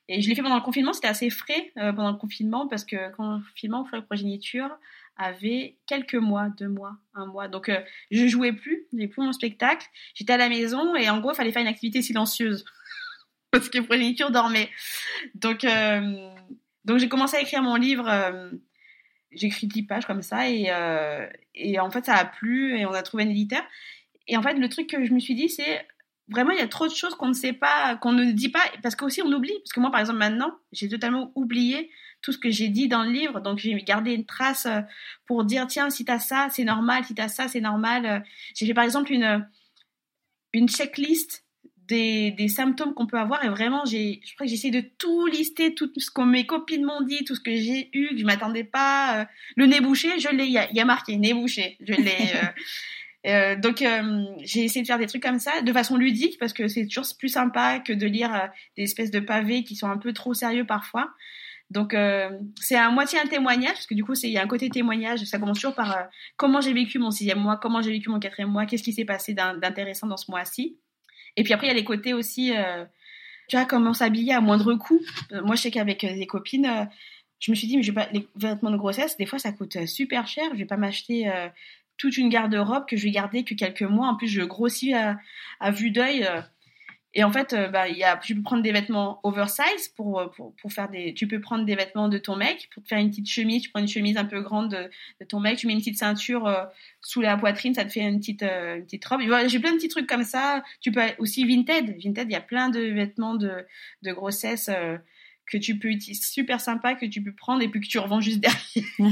Et je l'ai fait pendant le confinement, c'était assez frais euh, pendant le confinement, parce que quand le confinement, Fleur et Progéniture avait quelques mois, deux mois, un mois. Donc, euh, je jouais plus, j'avais plus mon spectacle. J'étais à la maison et en gros, il fallait faire une activité silencieuse parce que Progéniture dormait. Donc, euh, donc j'ai commencé à écrire mon livre. Euh, j'ai écrit dix pages comme ça et, euh, et en fait, ça a plu et on a trouvé un éditeur. Et en fait, le truc que je me suis dit, c'est vraiment, il y a trop de choses qu'on ne sait pas, qu'on ne dit pas, parce qu'aussi on oublie. Parce que moi, par exemple, maintenant, j'ai totalement oublié tout ce que j'ai dit dans le livre. Donc, j'ai gardé une trace pour dire, tiens, si t'as ça, c'est normal. Si t'as ça, c'est normal. J'ai fait, par exemple, une, une checklist des, des symptômes qu'on peut avoir. Et vraiment, j'ai, je crois que j'ai essayé de tout lister, tout ce que mes copines m'ont dit, tout ce que j'ai eu, que je m'attendais pas. Le nez bouché, je l'ai, il y a, il y a marqué nez bouché. Je l'ai... Euh, Euh, donc euh, j'ai essayé de faire des trucs comme ça de façon ludique parce que c'est toujours plus sympa que de lire euh, des espèces de pavés qui sont un peu trop sérieux parfois. Donc euh, c'est à moitié un témoignage parce que du coup c'est il y a un côté témoignage. Ça commence toujours par euh, comment j'ai vécu mon sixième mois, comment j'ai vécu mon quatrième mois, qu'est-ce qui s'est passé d'intéressant dans ce mois-ci. Et puis après il y a les côtés aussi, euh, tu vois, comment s'habiller à moindre coût. Euh, moi je sais qu'avec euh, des copines, euh, je me suis dit mais je vais pas, les vêtements de grossesse des fois ça coûte euh, super cher. Je vais pas m'acheter euh, toute une garde-robe que je vais garder que quelques mois. En plus, je grossis à, à vue d'œil. Et en fait, bah, y a, tu peux prendre des vêtements oversize pour, pour, pour faire des... Tu peux prendre des vêtements de ton mec pour te faire une petite chemise. Tu prends une chemise un peu grande de, de ton mec. Tu mets une petite ceinture euh, sous la poitrine. Ça te fait une petite, euh, une petite robe. Et voilà, j'ai plein de petits trucs comme ça. Tu peux aussi Vinted. Vinted, il y a plein de vêtements de, de grossesse euh, que tu peux utiliser. Super sympa, que tu peux prendre et puis que tu revends juste derrière.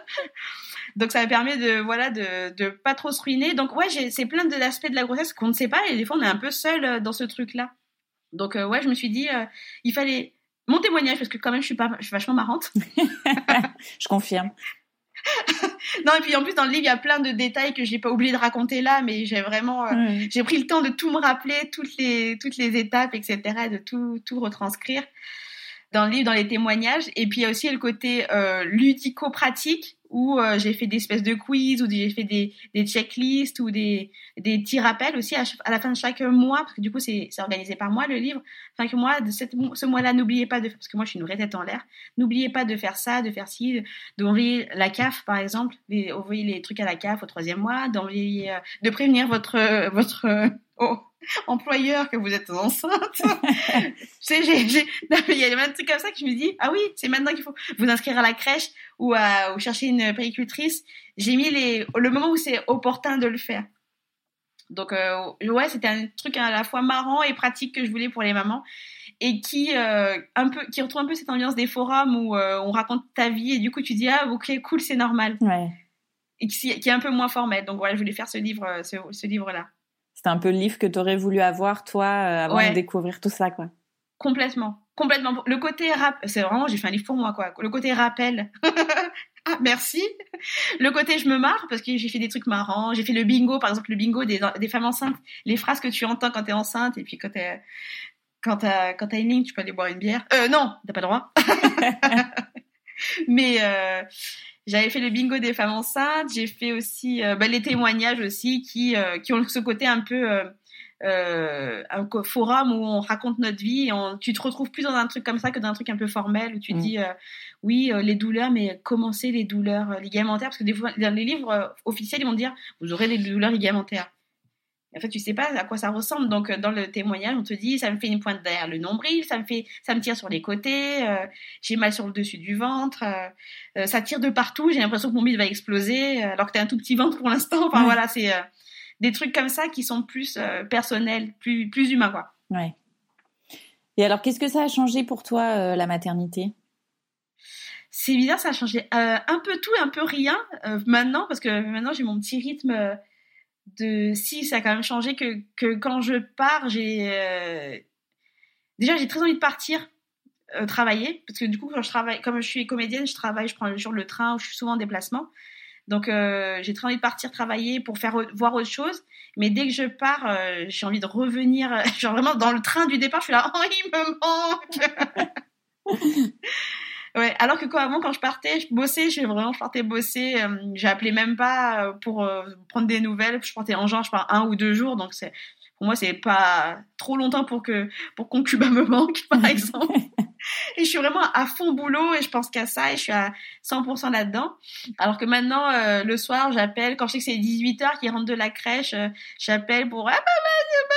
Donc ça me permet de voilà de de pas trop se ruiner. Donc ouais, j'ai, c'est plein de l'aspect de la grossesse qu'on ne sait pas et des fois on est un peu seul dans ce truc là. Donc euh, ouais, je me suis dit euh, il fallait mon témoignage parce que quand même je suis pas je suis vachement marrante. Je confirme. Non, et puis en plus dans le livre il y a plein de détails que j'ai pas oublié de raconter là, mais j'ai vraiment euh, mmh. j'ai pris le temps de tout me rappeler, toutes les toutes les étapes, et cetera, de tout tout retranscrire dans le livre, dans les témoignages. Et puis il y a aussi le côté euh, ludico-pratique où euh, j'ai fait des espèces de quiz, ou j'ai fait des, des checklists, ou des, des petits rappels aussi à, à la fin de chaque mois, parce que du coup c'est, c'est organisé par mois le livre. Chaque mois, de cette, ce mois-là, n'oubliez pas de, parce que moi je suis une vraie tête en l'air, n'oubliez pas de faire ça, de faire ci, d'envoyer la C A F par exemple, d'envoyer les trucs à la C A F au troisième mois, d'envoyer, euh, de prévenir votre, euh, votre euh, oh, employeur que vous êtes enceinte. Tu sais, j'ai, j'ai, il y a plein de trucs comme ça que je me dis, ah oui, c'est maintenant qu'il faut vous inscrire à la crèche ou à, ou chercher une péricultrice. J'ai mis les, le moment où c'est opportun de le faire. Donc, euh, ouais, c'était un truc à la fois marrant et pratique que je voulais pour les mamans et qui, euh, un peu, qui retrouve un peu cette ambiance des forums où euh, on raconte ta vie et du coup tu dis, ah, ok, cool, c'est normal. Ouais. Et qui, qui est un peu moins formel. Donc, voilà, je voulais faire ce livre, ce, ce livre-là. C'était un peu le livre que tu aurais voulu avoir, toi, euh, avant ouais. de découvrir tout ça, quoi. Complètement. Complètement. Le côté rap, c'est vraiment, j'ai fait un livre pour moi, quoi. Le côté rappel. Ah, merci. Le côté je me marre parce que j'ai fait des trucs marrants. J'ai fait le bingo, par exemple, le bingo des, des femmes enceintes. Les phrases que tu entends quand t'es enceinte et puis quand t'es, quand t'as, quand t'as une ligne, tu peux aller boire une bière. Euh, non, t'as pas le droit. Mais, euh, j'avais fait le bingo des femmes enceintes. J'ai fait aussi, euh, bah, les témoignages aussi qui, euh, qui ont ce côté un peu, euh, Euh, un forum où on raconte notre vie et on, tu te retrouves plus dans un truc comme ça que dans un truc un peu formel où tu mmh. dis euh, oui euh, les douleurs, mais comment c'est les douleurs euh, ligamentaires, parce que des fois dans les livres euh, officiels ils vont dire vous aurez des douleurs ligamentaires et en fait tu sais pas à quoi ça ressemble. Donc euh, dans le témoignage on te dit ça me fait une pointe derrière le nombril, ça me fait ça me tire sur les côtés, euh, j'ai mal sur le dessus du ventre, euh, euh, ça tire de partout, j'ai l'impression que mon bide va exploser euh, alors que t'as un tout petit ventre pour l'instant. Enfin mmh. voilà, c'est euh, des trucs comme ça qui sont plus euh, personnels, plus, plus humains, quoi. Ouais. Et alors, qu'est-ce que ça a changé pour toi, euh, la maternité ? C'est bizarre, ça a changé euh, un peu tout et un peu rien euh, maintenant, parce que maintenant, j'ai mon petit rythme de... Si, ça a quand même changé que, que quand je pars, j'ai... Euh... Déjà, j'ai très envie de partir euh, travailler, parce que du coup, quand je travaille, comme je suis comédienne, je travaille, je prends le jour le train, où je suis souvent en déplacement. Donc, euh, j'ai très envie de partir travailler pour faire voir autre chose. Mais dès que je pars, euh, j'ai envie de revenir. Euh, genre vraiment, dans le train du départ, je suis là, oh, il me manque. Ouais, alors que quand, avant, quand je partais, je bossais, je vraiment, je partais bosser. Euh, j'ai appelé même pas pour euh, prendre des nouvelles. Je partais en genre, je pars un ou deux jours. Donc, c'est, Pour moi, c'est pas trop longtemps pour que pour qu'on Concubin me manque, par exemple. Et je suis vraiment à fond boulot et je pense qu'à ça et je suis à cent pour cent là-dedans. Alors que maintenant, euh, le soir, j'appelle, quand je sais que c'est dix-huit heures qu'il rentre de la crèche, euh, j'appelle pour « Ah, maman, maman !»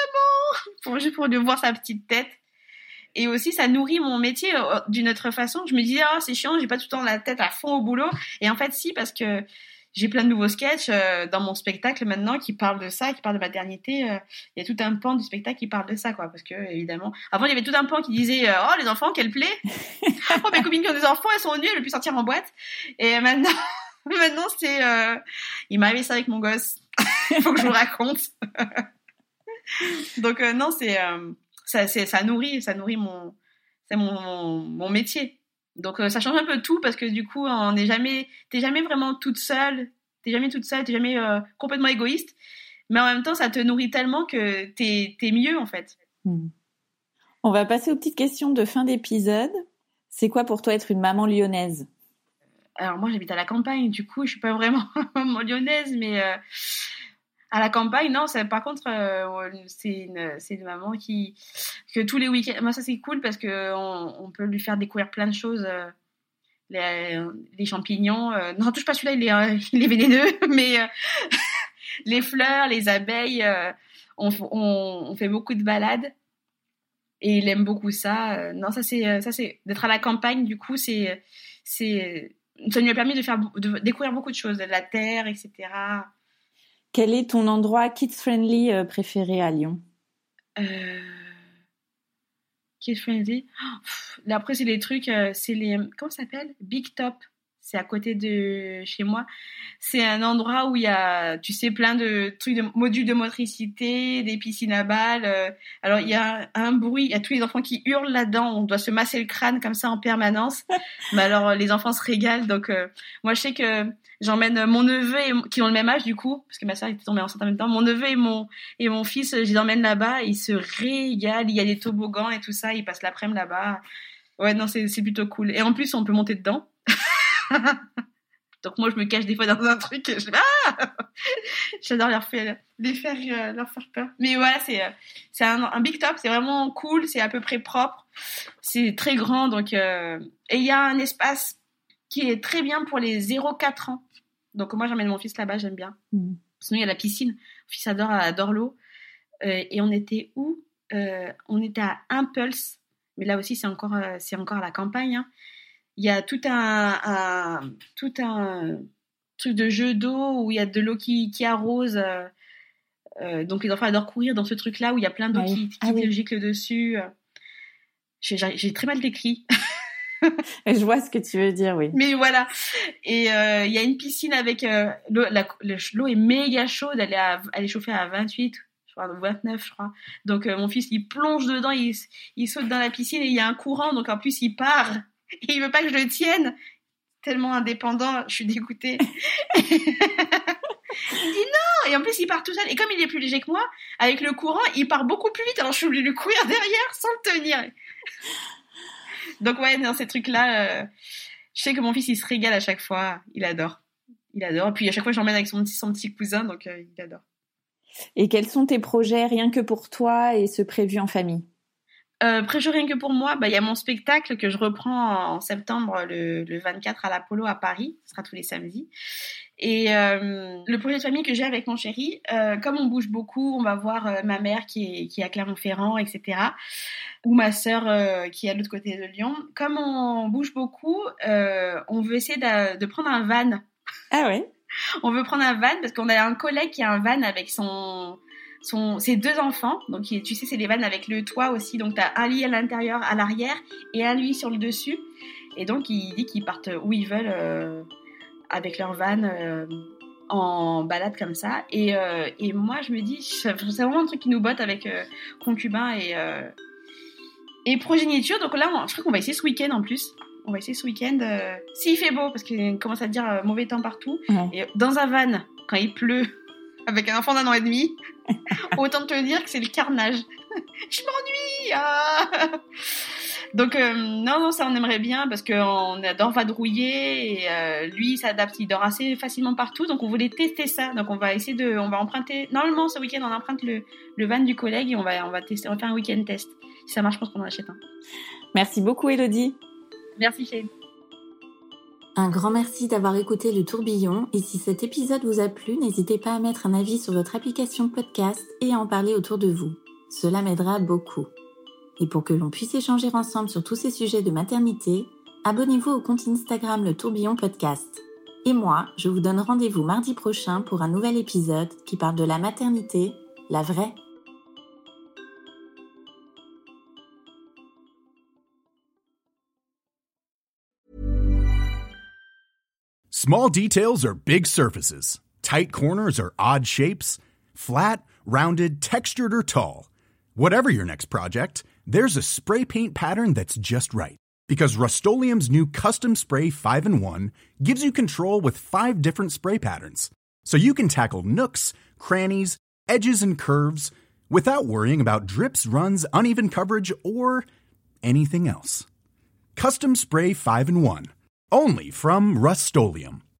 pour, juste pour lui voir sa petite tête. Et aussi, ça nourrit mon métier euh, d'une autre façon. Je me disais « Oh, c'est chiant, j'ai pas tout le temps la tête à fond au boulot. » Et en fait, si, parce que j'ai plein de nouveaux sketchs euh, dans mon spectacle maintenant qui parlent de ça, qui parlent de maternité. Il euh, y a tout un pan du spectacle qui parle de ça, quoi. Parce que, évidemment, avant, il y avait tout un pan qui disait euh, « Oh, les enfants, quelle plaie !» Oh, mes copines qui ont des enfants, elles sont venues, elles veulent plus sortir en boîte. Et maintenant, maintenant c'est... Euh... Il m'est arrivé ça avec mon gosse. Il faut que je vous raconte. Donc, euh, non, c'est, euh, ça, c'est... ça nourrit, ça nourrit mon... C'est mon, mon, mon métier. Donc euh, ça change un peu tout parce que du coup on n'est jamais, t'es jamais vraiment toute seule, t'es jamais toute seule, t'es jamais euh, complètement égoïste, mais en même temps ça te nourrit tellement que t'es, t'es mieux en fait. Mmh. On va passer aux petites questions de fin d'épisode. C'est quoi pour toi être une maman lyonnaise ? Alors moi j'habite à la campagne, du coup je suis pas vraiment maman lyonnaise, mais euh, à la campagne non, c'est, par contre euh, c'est une, c'est une maman qui que tous les week-ends, moi ça c'est cool parce que on, on peut lui faire découvrir plein de choses, euh, les, les champignons, euh, non touche pas celui-là, il est, euh, il est vénéneux, mais euh, les fleurs, les abeilles, euh, on, on, on fait beaucoup de balades et il aime beaucoup ça. Euh, non ça c'est ça c'est d'être à la campagne, du coup c'est c'est ça lui a permis de faire de découvrir beaucoup de choses, de la terre, et cetera. Quel est ton endroit kids-friendly euh, préféré à Lyon ? euh... Kids-friendly oh, après, c'est les trucs... Euh, c'est les... Comment ça s'appelle ? Big Top. C'est à côté de chez moi. C'est un endroit où il y a, tu sais, plein de trucs, de modules de motricité, des piscines à balles. Euh, alors, il y a un, un bruit, il y a tous les enfants qui hurlent là-dedans. On doit se masser le crâne comme ça en permanence. Mais alors, les enfants se régalent. Donc, euh, moi, je sais que j'emmène mon neveu, et, qui ont le même âge, du coup, parce que ma soeur était tombée enceinte en même temps. Mon neveu et mon, et mon fils, je les emmène là-bas. Ils se régalent. Il y a des toboggans et tout ça. Ils passent l'après-midi là-bas. Ouais, non, c'est, c'est plutôt cool. Et en plus, on peut monter dedans. Donc moi je me cache des fois dans un truc, je ah j'adore leur faire, les faire euh, leur faire peur. Mais voilà, c'est c'est un, un Big Top, c'est vraiment cool, c'est à peu près propre, c'est très grand, donc euh, et il y a un espace qui est très bien pour les zéro quatre ans. Donc moi j'emmène mon fils là-bas, j'aime bien. Mmh. Sinon il y a la piscine, mon fils adore adore l'eau. Euh, et on était où euh, On était à Impulse, mais là aussi c'est encore euh, c'est encore à la campagne. Hein. Il y a tout un, un, tout un truc de jeu d'eau où il y a de l'eau qui, qui arrose. Euh, euh, donc les enfants adorent courir dans ce truc-là où il y a plein d'eau ah qui, qui ah te oui. gicle dessus. J'ai, j'ai très mal décrit. Je vois ce que tu veux dire, oui. Mais voilà. Et euh, il y a une piscine avec... Euh, l'eau, la, l'eau est méga chaude. Elle est, à, elle est chauffée à vingt-huit, je crois, vingt-neuf, je crois. Donc euh, mon fils, il plonge dedans, il, il saute dans la piscine et il y a un courant. Donc en plus, il part... Et il veut pas que je le tienne. Tellement indépendant, je suis dégoûtée. Il dit non. Et en plus, il part tout seul. Et comme il est plus léger que moi, avec le courant, il part beaucoup plus vite. Alors, je suis obligée de lui courir derrière sans le tenir. Donc, ouais, dans ces trucs-là, euh, je sais que mon fils, il se régale à chaque fois. Il adore. Il adore. Et puis, à chaque fois, je l'emmène avec son petit, son petit cousin. Donc, euh, il adore. Et quels sont tes projets, rien que pour toi et ce prévu en famille ? Euh, Préjure rien que pour moi, bah, y a mon spectacle que je reprends en septembre, le, le vingt-quatre à l'Apollo à Paris. Ce sera tous les samedis. Et euh, le projet de famille que j'ai avec mon chéri, euh, comme on bouge beaucoup, on va voir euh, ma mère qui est, qui est à Clermont-Ferrand, et cetera. Ou ma sœur euh, qui est à l'autre côté de Lyon. Comme on bouge beaucoup, euh, on veut essayer de, de prendre un van. Ah ouais. On veut prendre un van parce qu'on a un collègue qui a un van avec son... Son, ses deux enfants, donc tu sais c'est les vannes avec le toit aussi, donc t'as un lit à l'intérieur, à l'arrière et un lit sur le dessus, et donc il dit qu'ils partent où ils veulent euh, avec leur van euh, en balade comme ça, et, euh, et moi je me dis c'est vraiment un truc qui nous botte avec euh, concubin et, euh, et progéniture, donc là on, je crois qu'on va essayer ce week-end en plus. On va essayer ce week-end euh, s'il fait beau, parce qu'il commence à dire euh, mauvais temps partout, ouais. Et dans un van quand il pleut avec un enfant d'un an et demi, autant te dire que c'est le carnage. Je m'ennuie. Ah Donc euh, non, non, ça on aimerait bien parce qu'on adore vadrouiller et euh, lui il s'adapte, il dort assez facilement partout. Donc on voulait tester ça. Donc on va essayer de, on va emprunter. Normalement ce week-end on emprunte le, le van du collègue et on va, on va tester, on va faire un week-end test. Si ça marche, je pense qu'on en achète un. Merci beaucoup Élodie. Merci Shane. Un grand merci d'avoir écouté Le Tourbillon et si cet épisode vous a plu, n'hésitez pas à mettre un avis sur votre application de podcast et à en parler autour de vous. Cela m'aidera beaucoup. Et pour que l'on puisse échanger ensemble sur tous ces sujets de maternité, abonnez-vous au compte Instagram Le Tourbillon Podcast. Et moi, je vous donne rendez-vous mardi prochain pour un nouvel épisode qui parle de la maternité, la vraie. Small details are big surfaces. Tight corners are odd shapes. Flat, rounded, textured, or tall. Whatever your next project, there's a spray paint pattern that's just right. Because Rust-Oleum's new Custom Spray five in one gives you control with five different spray patterns. So you can tackle nooks, crannies, edges, and curves without worrying about drips, runs, uneven coverage, or anything else. Custom Spray five in one. Only from Rust-Oleum.